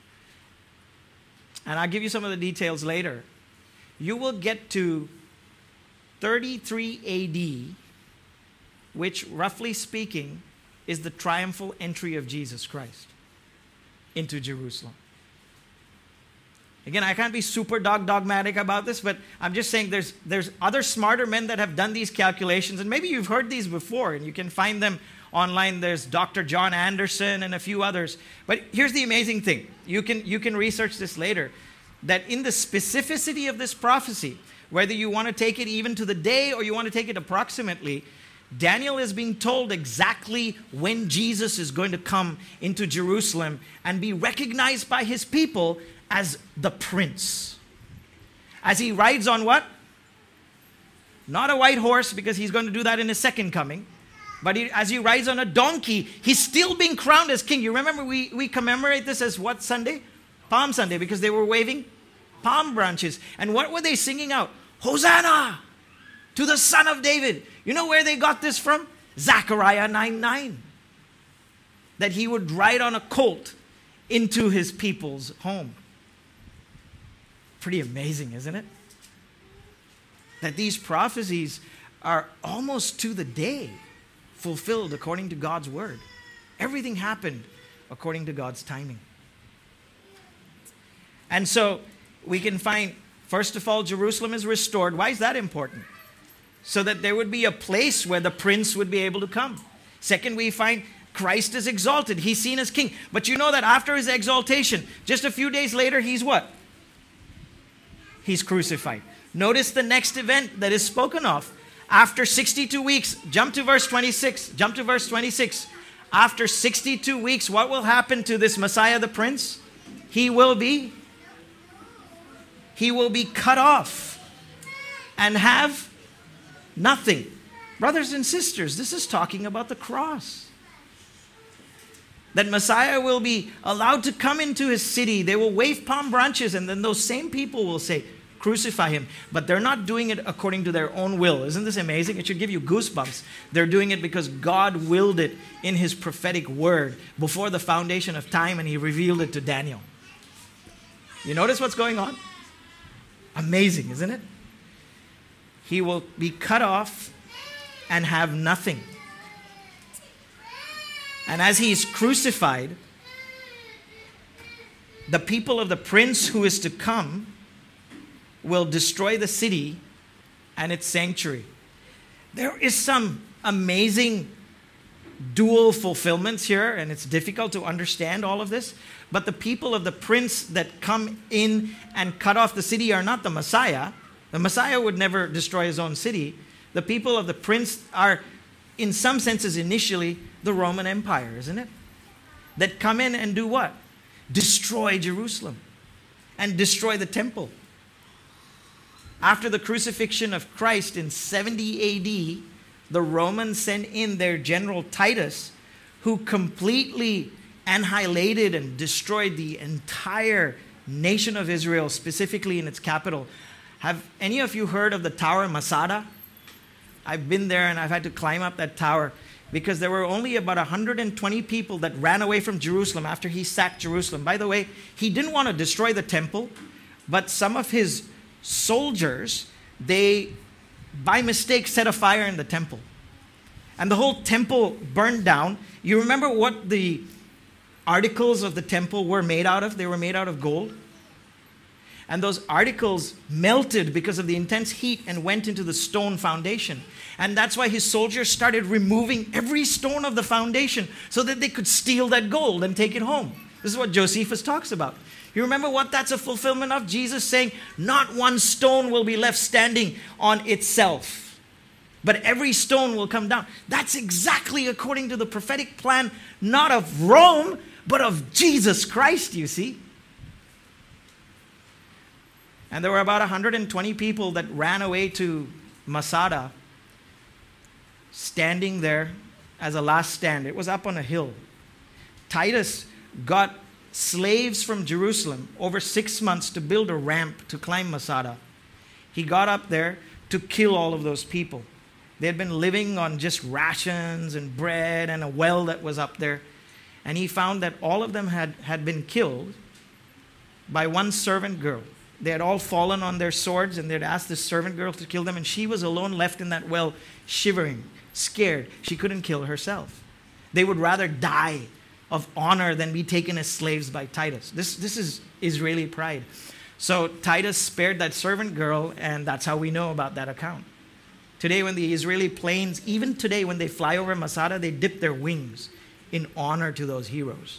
[SPEAKER 1] and I'll give you some of the details later, you will get to 33 AD, which, roughly speaking, is the triumphal entry of Jesus Christ into Jerusalem. Again, I can't be super dogmatic about this, but I'm just saying there's other smarter men that have done these calculations, and maybe you've heard these before, and you can find them online. There's Dr. John Anderson and a few others. But here's the amazing thing. You can research this later, that in the specificity of this prophecy, whether you want to take it even to the day or you want to take it approximately, Daniel is being told exactly when Jesus is going to come into Jerusalem and be recognized by his people as the Prince. As he rides on what? Not a white horse, because he's going to do that in his second coming, But as he rides on a donkey, he's still being crowned as king. You remember we commemorate this as what Sunday? Palm Sunday, because they were waving palm branches. And what were they singing out? Hosanna to the Son of David. You know where they got this from? Zechariah 9:9. That he would ride on a colt into his people's home. Pretty amazing, isn't it? That these prophecies are almost to the day fulfilled according to God's word. Everything happened according to God's timing. And so we can find, first of all, Jerusalem is restored. Why is that important? So that there would be a place where the prince would be able to come. Second, we find Christ is exalted. He's seen as king. But you know that after his exaltation, just a few days later, he's what? He's crucified. Notice the next event that is spoken of. After 62 weeks, jump to verse 26. Jump to verse 26. After 62 weeks, what will happen to this Messiah the Prince? He will be cut off and have nothing. Brothers and sisters, this is talking about the cross. That Messiah will be allowed to come into his city. They will wave palm branches, and then those same people will say, crucify him. But they're not doing it according to their own will. Isn't this amazing? It should give you goosebumps. They're doing it because God willed it in his prophetic word before the foundation of time, and he revealed it to Daniel. You notice what's going on? Amazing, isn't it? He will be cut off and have nothing. And as he is crucified, the people of the prince who is to come will destroy the city and its sanctuary. There is some amazing dual fulfillments here, and it's difficult to understand all of this. But the people of the prince that come in and cut off the city are not the Messiah. The Messiah would never destroy his own city. The people of the prince are, in some senses, initially the Roman Empire, isn't it? That come in and do what? Destroy Jerusalem and destroy the temple. After the crucifixion of Christ in 70 AD, the Romans sent in their general Titus, who completely annihilated and destroyed the entire nation of Israel, specifically in its capital. Have any of you heard of the Tower Masada? I've been there and I've had to climb up that tower because there were only about 120 people that ran away from Jerusalem after he sacked Jerusalem. By the way, he didn't want to destroy the temple, but some of his soldiers, they by mistake set a fire in the temple. And the whole temple burned down. You remember what the articles of the temple were made out of? They were made out of gold. And those articles melted because of the intense heat and went into the stone foundation. And that's why his soldiers started removing every stone of the foundation so that they could steal that gold and take it home. This is what Josephus talks about. You remember what that's a fulfillment of? Jesus saying, not one stone will be left standing on itself, but every stone will come down. That's exactly according to the prophetic plan, not of Rome, but of Jesus Christ, you see. And there were about 120 people that ran away to Masada, standing there as a last stand. It was up on a hill. Titus got slaves from Jerusalem over 6 months to build a ramp to climb Masada. He got up there to kill all of those people. They had been living on just rations and bread and a well that was up there. And he found that all of them had been killed by one servant girl. They had all fallen on their swords, and they'd asked this servant girl to kill them, and she was alone left in that well, shivering, scared. She couldn't kill herself. They would rather die of honor than be taken as slaves by Titus. This is Israeli pride. So Titus spared that servant girl, and that's how we know about that account. Today when the Israeli planes, even today when they fly over Masada, they dip their wings in honor to those heroes.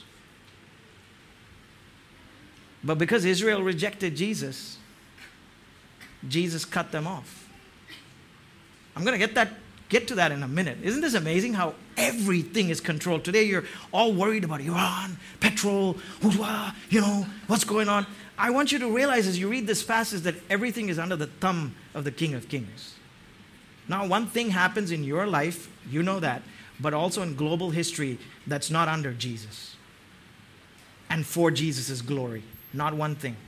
[SPEAKER 1] But because Israel rejected Jesus, Jesus cut them off. I'm going to get to that in a minute. Isn't this amazing how everything is controlled? Today you're all worried about Iran, petrol, what's going on. I want you to realize as you read this passage that everything is under the thumb of the King of Kings. Now, one thing happens in your life, you know that, but also in global history that's not under Jesus and for Jesus' glory. Not one thing.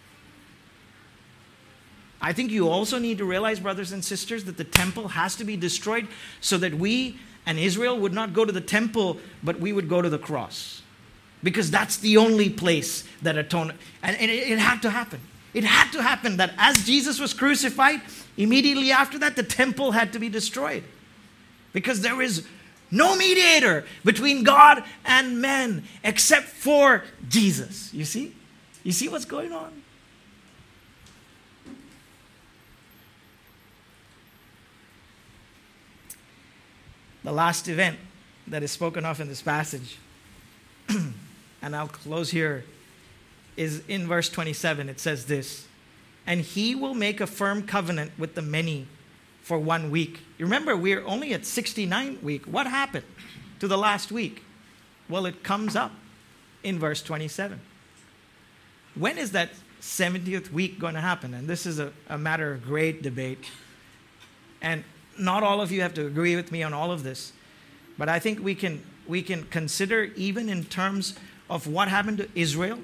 [SPEAKER 1] I think you also need to realize, brothers and sisters, that the temple has to be destroyed so that we and Israel would not go to the temple, but we would go to the cross. Because that's the only place that atonement, and it had to happen. It had to happen that as Jesus was crucified, immediately after that, the temple had to be destroyed. Because there is no mediator between God and man except for Jesus. You see? You see what's going on? The last event that is spoken of in this passage, and I'll close here, is in verse 27. It says this, "And he will make a firm covenant with the many for 1 week." You remember, we're only at 69 week. What happened to the last week? Well, it comes up in verse 27. When is that 70th week going to happen? And this is a matter of great debate. And not all of you have to agree with me on all of this. But I think we can consider, even in terms of what happened to Israel,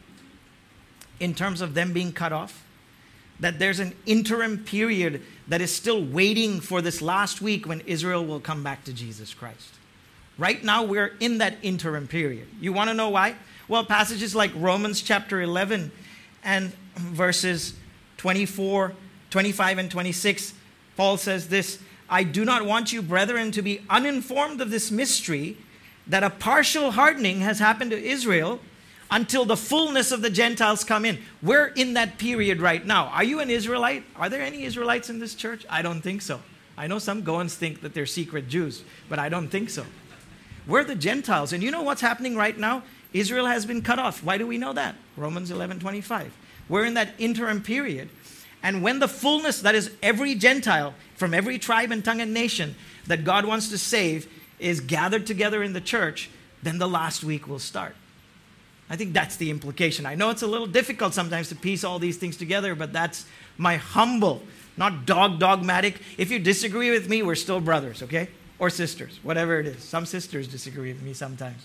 [SPEAKER 1] in terms of them being cut off, that there's an interim period that is still waiting for this last week when Israel will come back to Jesus Christ. Right now, we're in that interim period. You want to know why? Well, passages like Romans chapter 11 and verses 24, 25, and 26, Paul says this, "I do not want you, brethren, to be uninformed of this mystery, that a partial hardening has happened to Israel until the fullness of the Gentiles come in." We're in that period right now. Are you an Israelite? Are there any Israelites in this church? I don't think so. I know some Goans think that they're secret Jews, but I don't think so. We're the Gentiles. And you know what's happening right now? Israel has been cut off. Why do we know that? Romans 11:25. We're in that interim period. And when the fullness, that is every Gentile from every tribe and tongue and nation that God wants to save, is gathered together in the church, then the last week will start. I think that's the implication. I know it's a little difficult sometimes to piece all these things together, but that's my humble, not dogmatic. If you disagree with me, we're still brothers, okay? Or sisters, whatever it is. Some sisters disagree with me sometimes.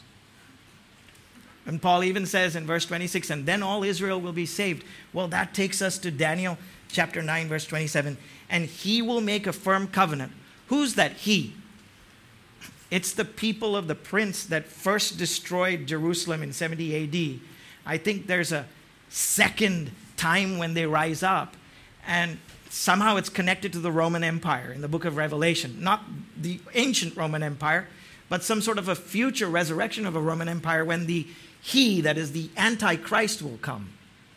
[SPEAKER 1] And Paul even says in verse 26, "And then all Israel will be saved." Well, that takes us to Daniel chapter 9, verse 27. "And he will make a firm covenant." Who's that he? It's the people of the prince that first destroyed Jerusalem in 70 AD. I think there's a second time when they rise up. And somehow it's connected to the Roman Empire in the book of Revelation. Not the ancient Roman Empire, but some sort of a future resurrection of a Roman Empire when the he, that is the Antichrist, will come.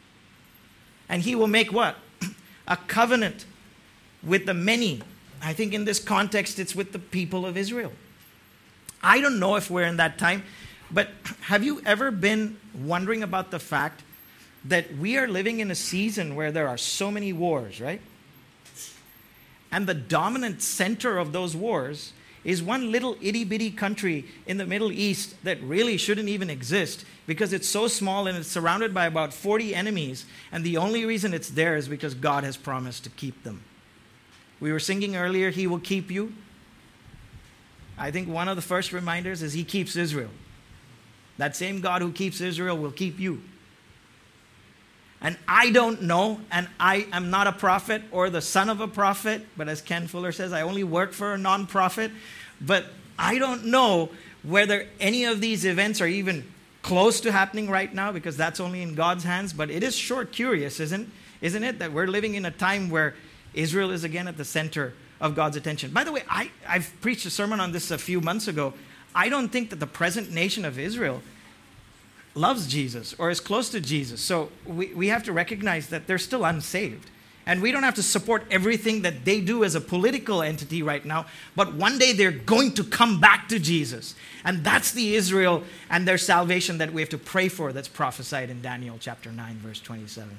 [SPEAKER 1] And he will make what? A covenant with the many. I think in this context, it's with the people of Israel. I don't know if we're in that time, but have you ever been wondering about the fact that we are living in a season where there are so many wars, right? And the dominant center of those wars is one little itty-bitty country in the Middle East that really shouldn't even exist because it's so small and it's surrounded by about 40 enemies. And the only reason it's there is because God has promised to keep them. We were singing earlier, "He will keep you." I think one of the first reminders is He keeps Israel. That same God who keeps Israel will keep you. And I don't know, and I am not a prophet or the son of a prophet, but as Ken Fuller says, I only work for a non-profit. But I don't know whether any of these events are even close to happening right now, because that's only in God's hands. But it is sure curious, isn't it, that we're living in a time where Israel is again at the center of God's attention. By the way, I've preached a sermon on this a few months ago. I don't think that the present nation of Israel loves Jesus or is close to Jesus. So we have to recognize that they're still unsaved. And we don't have to support everything that they do as a political entity right now. But one day they're going to come back to Jesus. And that's the Israel and their salvation that we have to pray for, that's prophesied in Daniel chapter 9, verse 27.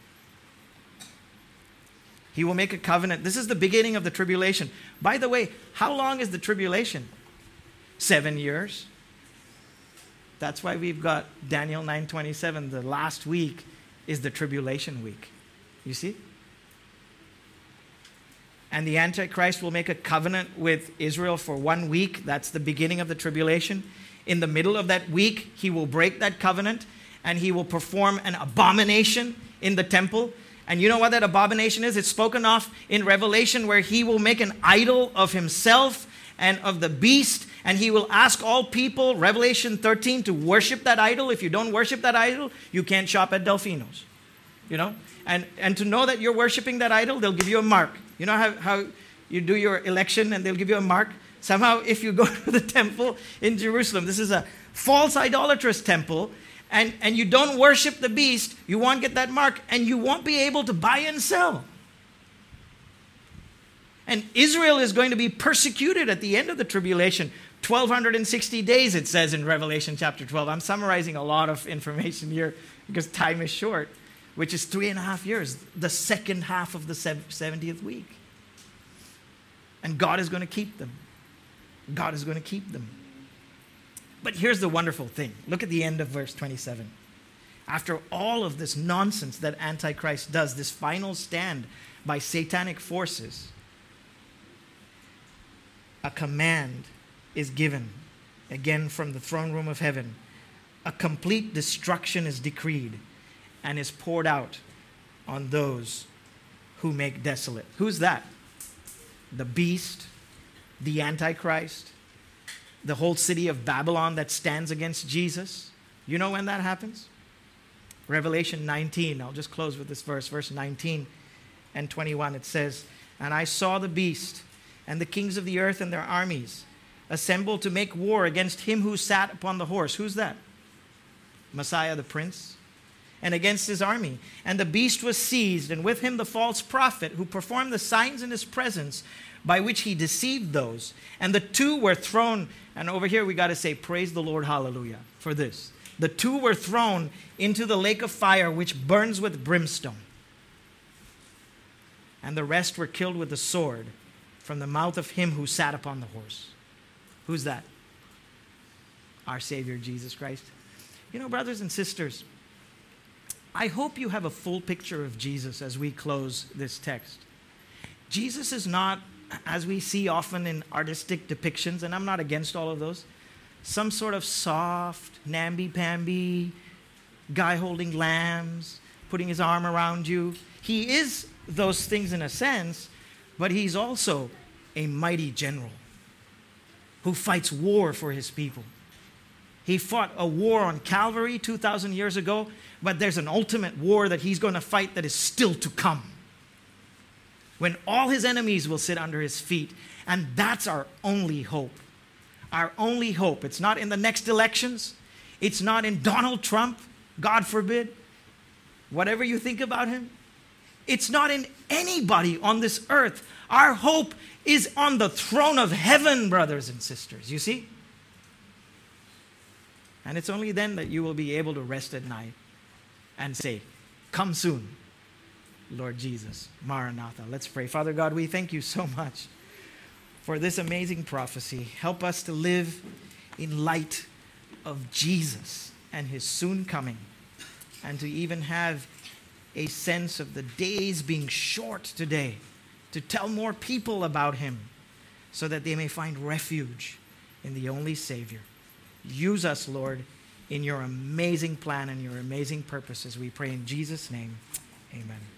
[SPEAKER 1] He will make a covenant. This is the beginning of the tribulation. By the way, how long is the tribulation? 7 years. That's why we've got Daniel 9:27. The last week is the tribulation week. You see? And the Antichrist will make a covenant with Israel for 1 week. That's the beginning of the tribulation. In the middle of that week, he will break that covenant and he will perform an abomination in the temple. And you know what that abomination is? It's spoken of in Revelation, where he will make an idol of himself and of the beast, and he will ask all people, Revelation 13, to worship that idol. If you don't worship that idol, you can't shop at Delfino's. You know? And to know that you're worshiping that idol, they'll give you a mark. You know how you do your election and they'll give you a mark? Somehow, if you go to the temple in Jerusalem, this is a false idolatrous temple, and you don't worship the beast, you won't get that mark, and you won't be able to buy and sell. And Israel is going to be persecuted at the end of the tribulation. 1,260 days, it says in Revelation chapter 12. I'm summarizing a lot of information here because time is short, which is 3.5 years, the second half of the 70th week. And God is going to keep them. God is going to keep them. But here's the wonderful thing. Look at the end of verse 27. After all of this nonsense that Antichrist does, this final stand by satanic forces, a command is given, again from the throne room of heaven. A complete destruction is decreed and is poured out on those who make desolate. Who's that? The beast, the Antichrist, the whole city of Babylon that stands against Jesus. You know when that happens? Revelation 19. I'll just close with this verse. Verse 19 and 21. It says, "And I saw the beast and the kings of the earth and their armies assembled to make war against him who sat upon the horse." Who's that? Messiah the Prince. "And against his army. And the beast was seized, and with him the false prophet who performed the signs in his presence, by which he deceived those. And the two were thrown," and over here we got to say, praise the Lord, hallelujah, for this. "The two were thrown into the lake of fire, which burns with brimstone. And the rest were killed with the sword from the mouth of him who sat upon the horse." Who's that? Our Savior, Jesus Christ. You know, brothers and sisters, I hope you have a full picture of Jesus as we close this text. Jesus is not, as we see often in artistic depictions, and I'm not against all of those, some sort of soft, namby-pamby guy holding lambs, putting his arm around you. He is those things in a sense, but he's also a mighty general who fights war for his people. He fought a war on Calvary 2,000 years ago, but there's an ultimate war that he's going to fight that is still to come, when all his enemies will sit under his feet. And that's our only hope. Our only hope. It's not in the next elections. It's not in Donald Trump, God forbid. Whatever you think about him. It's not in anybody on this earth. Our hope is on the throne of heaven, brothers and sisters. You see? And it's only then that you will be able to rest at night and say, "Come soon, Lord Jesus, Maranatha." Let's pray. Father God, we thank you so much for this amazing prophecy. Help us to live in light of Jesus and his soon coming, and to even have a sense of the days being short today, to tell more people about him so that they may find refuge in the only Savior. Use us, Lord, in your amazing plan and your amazing purposes. We pray in Jesus' name. Amen.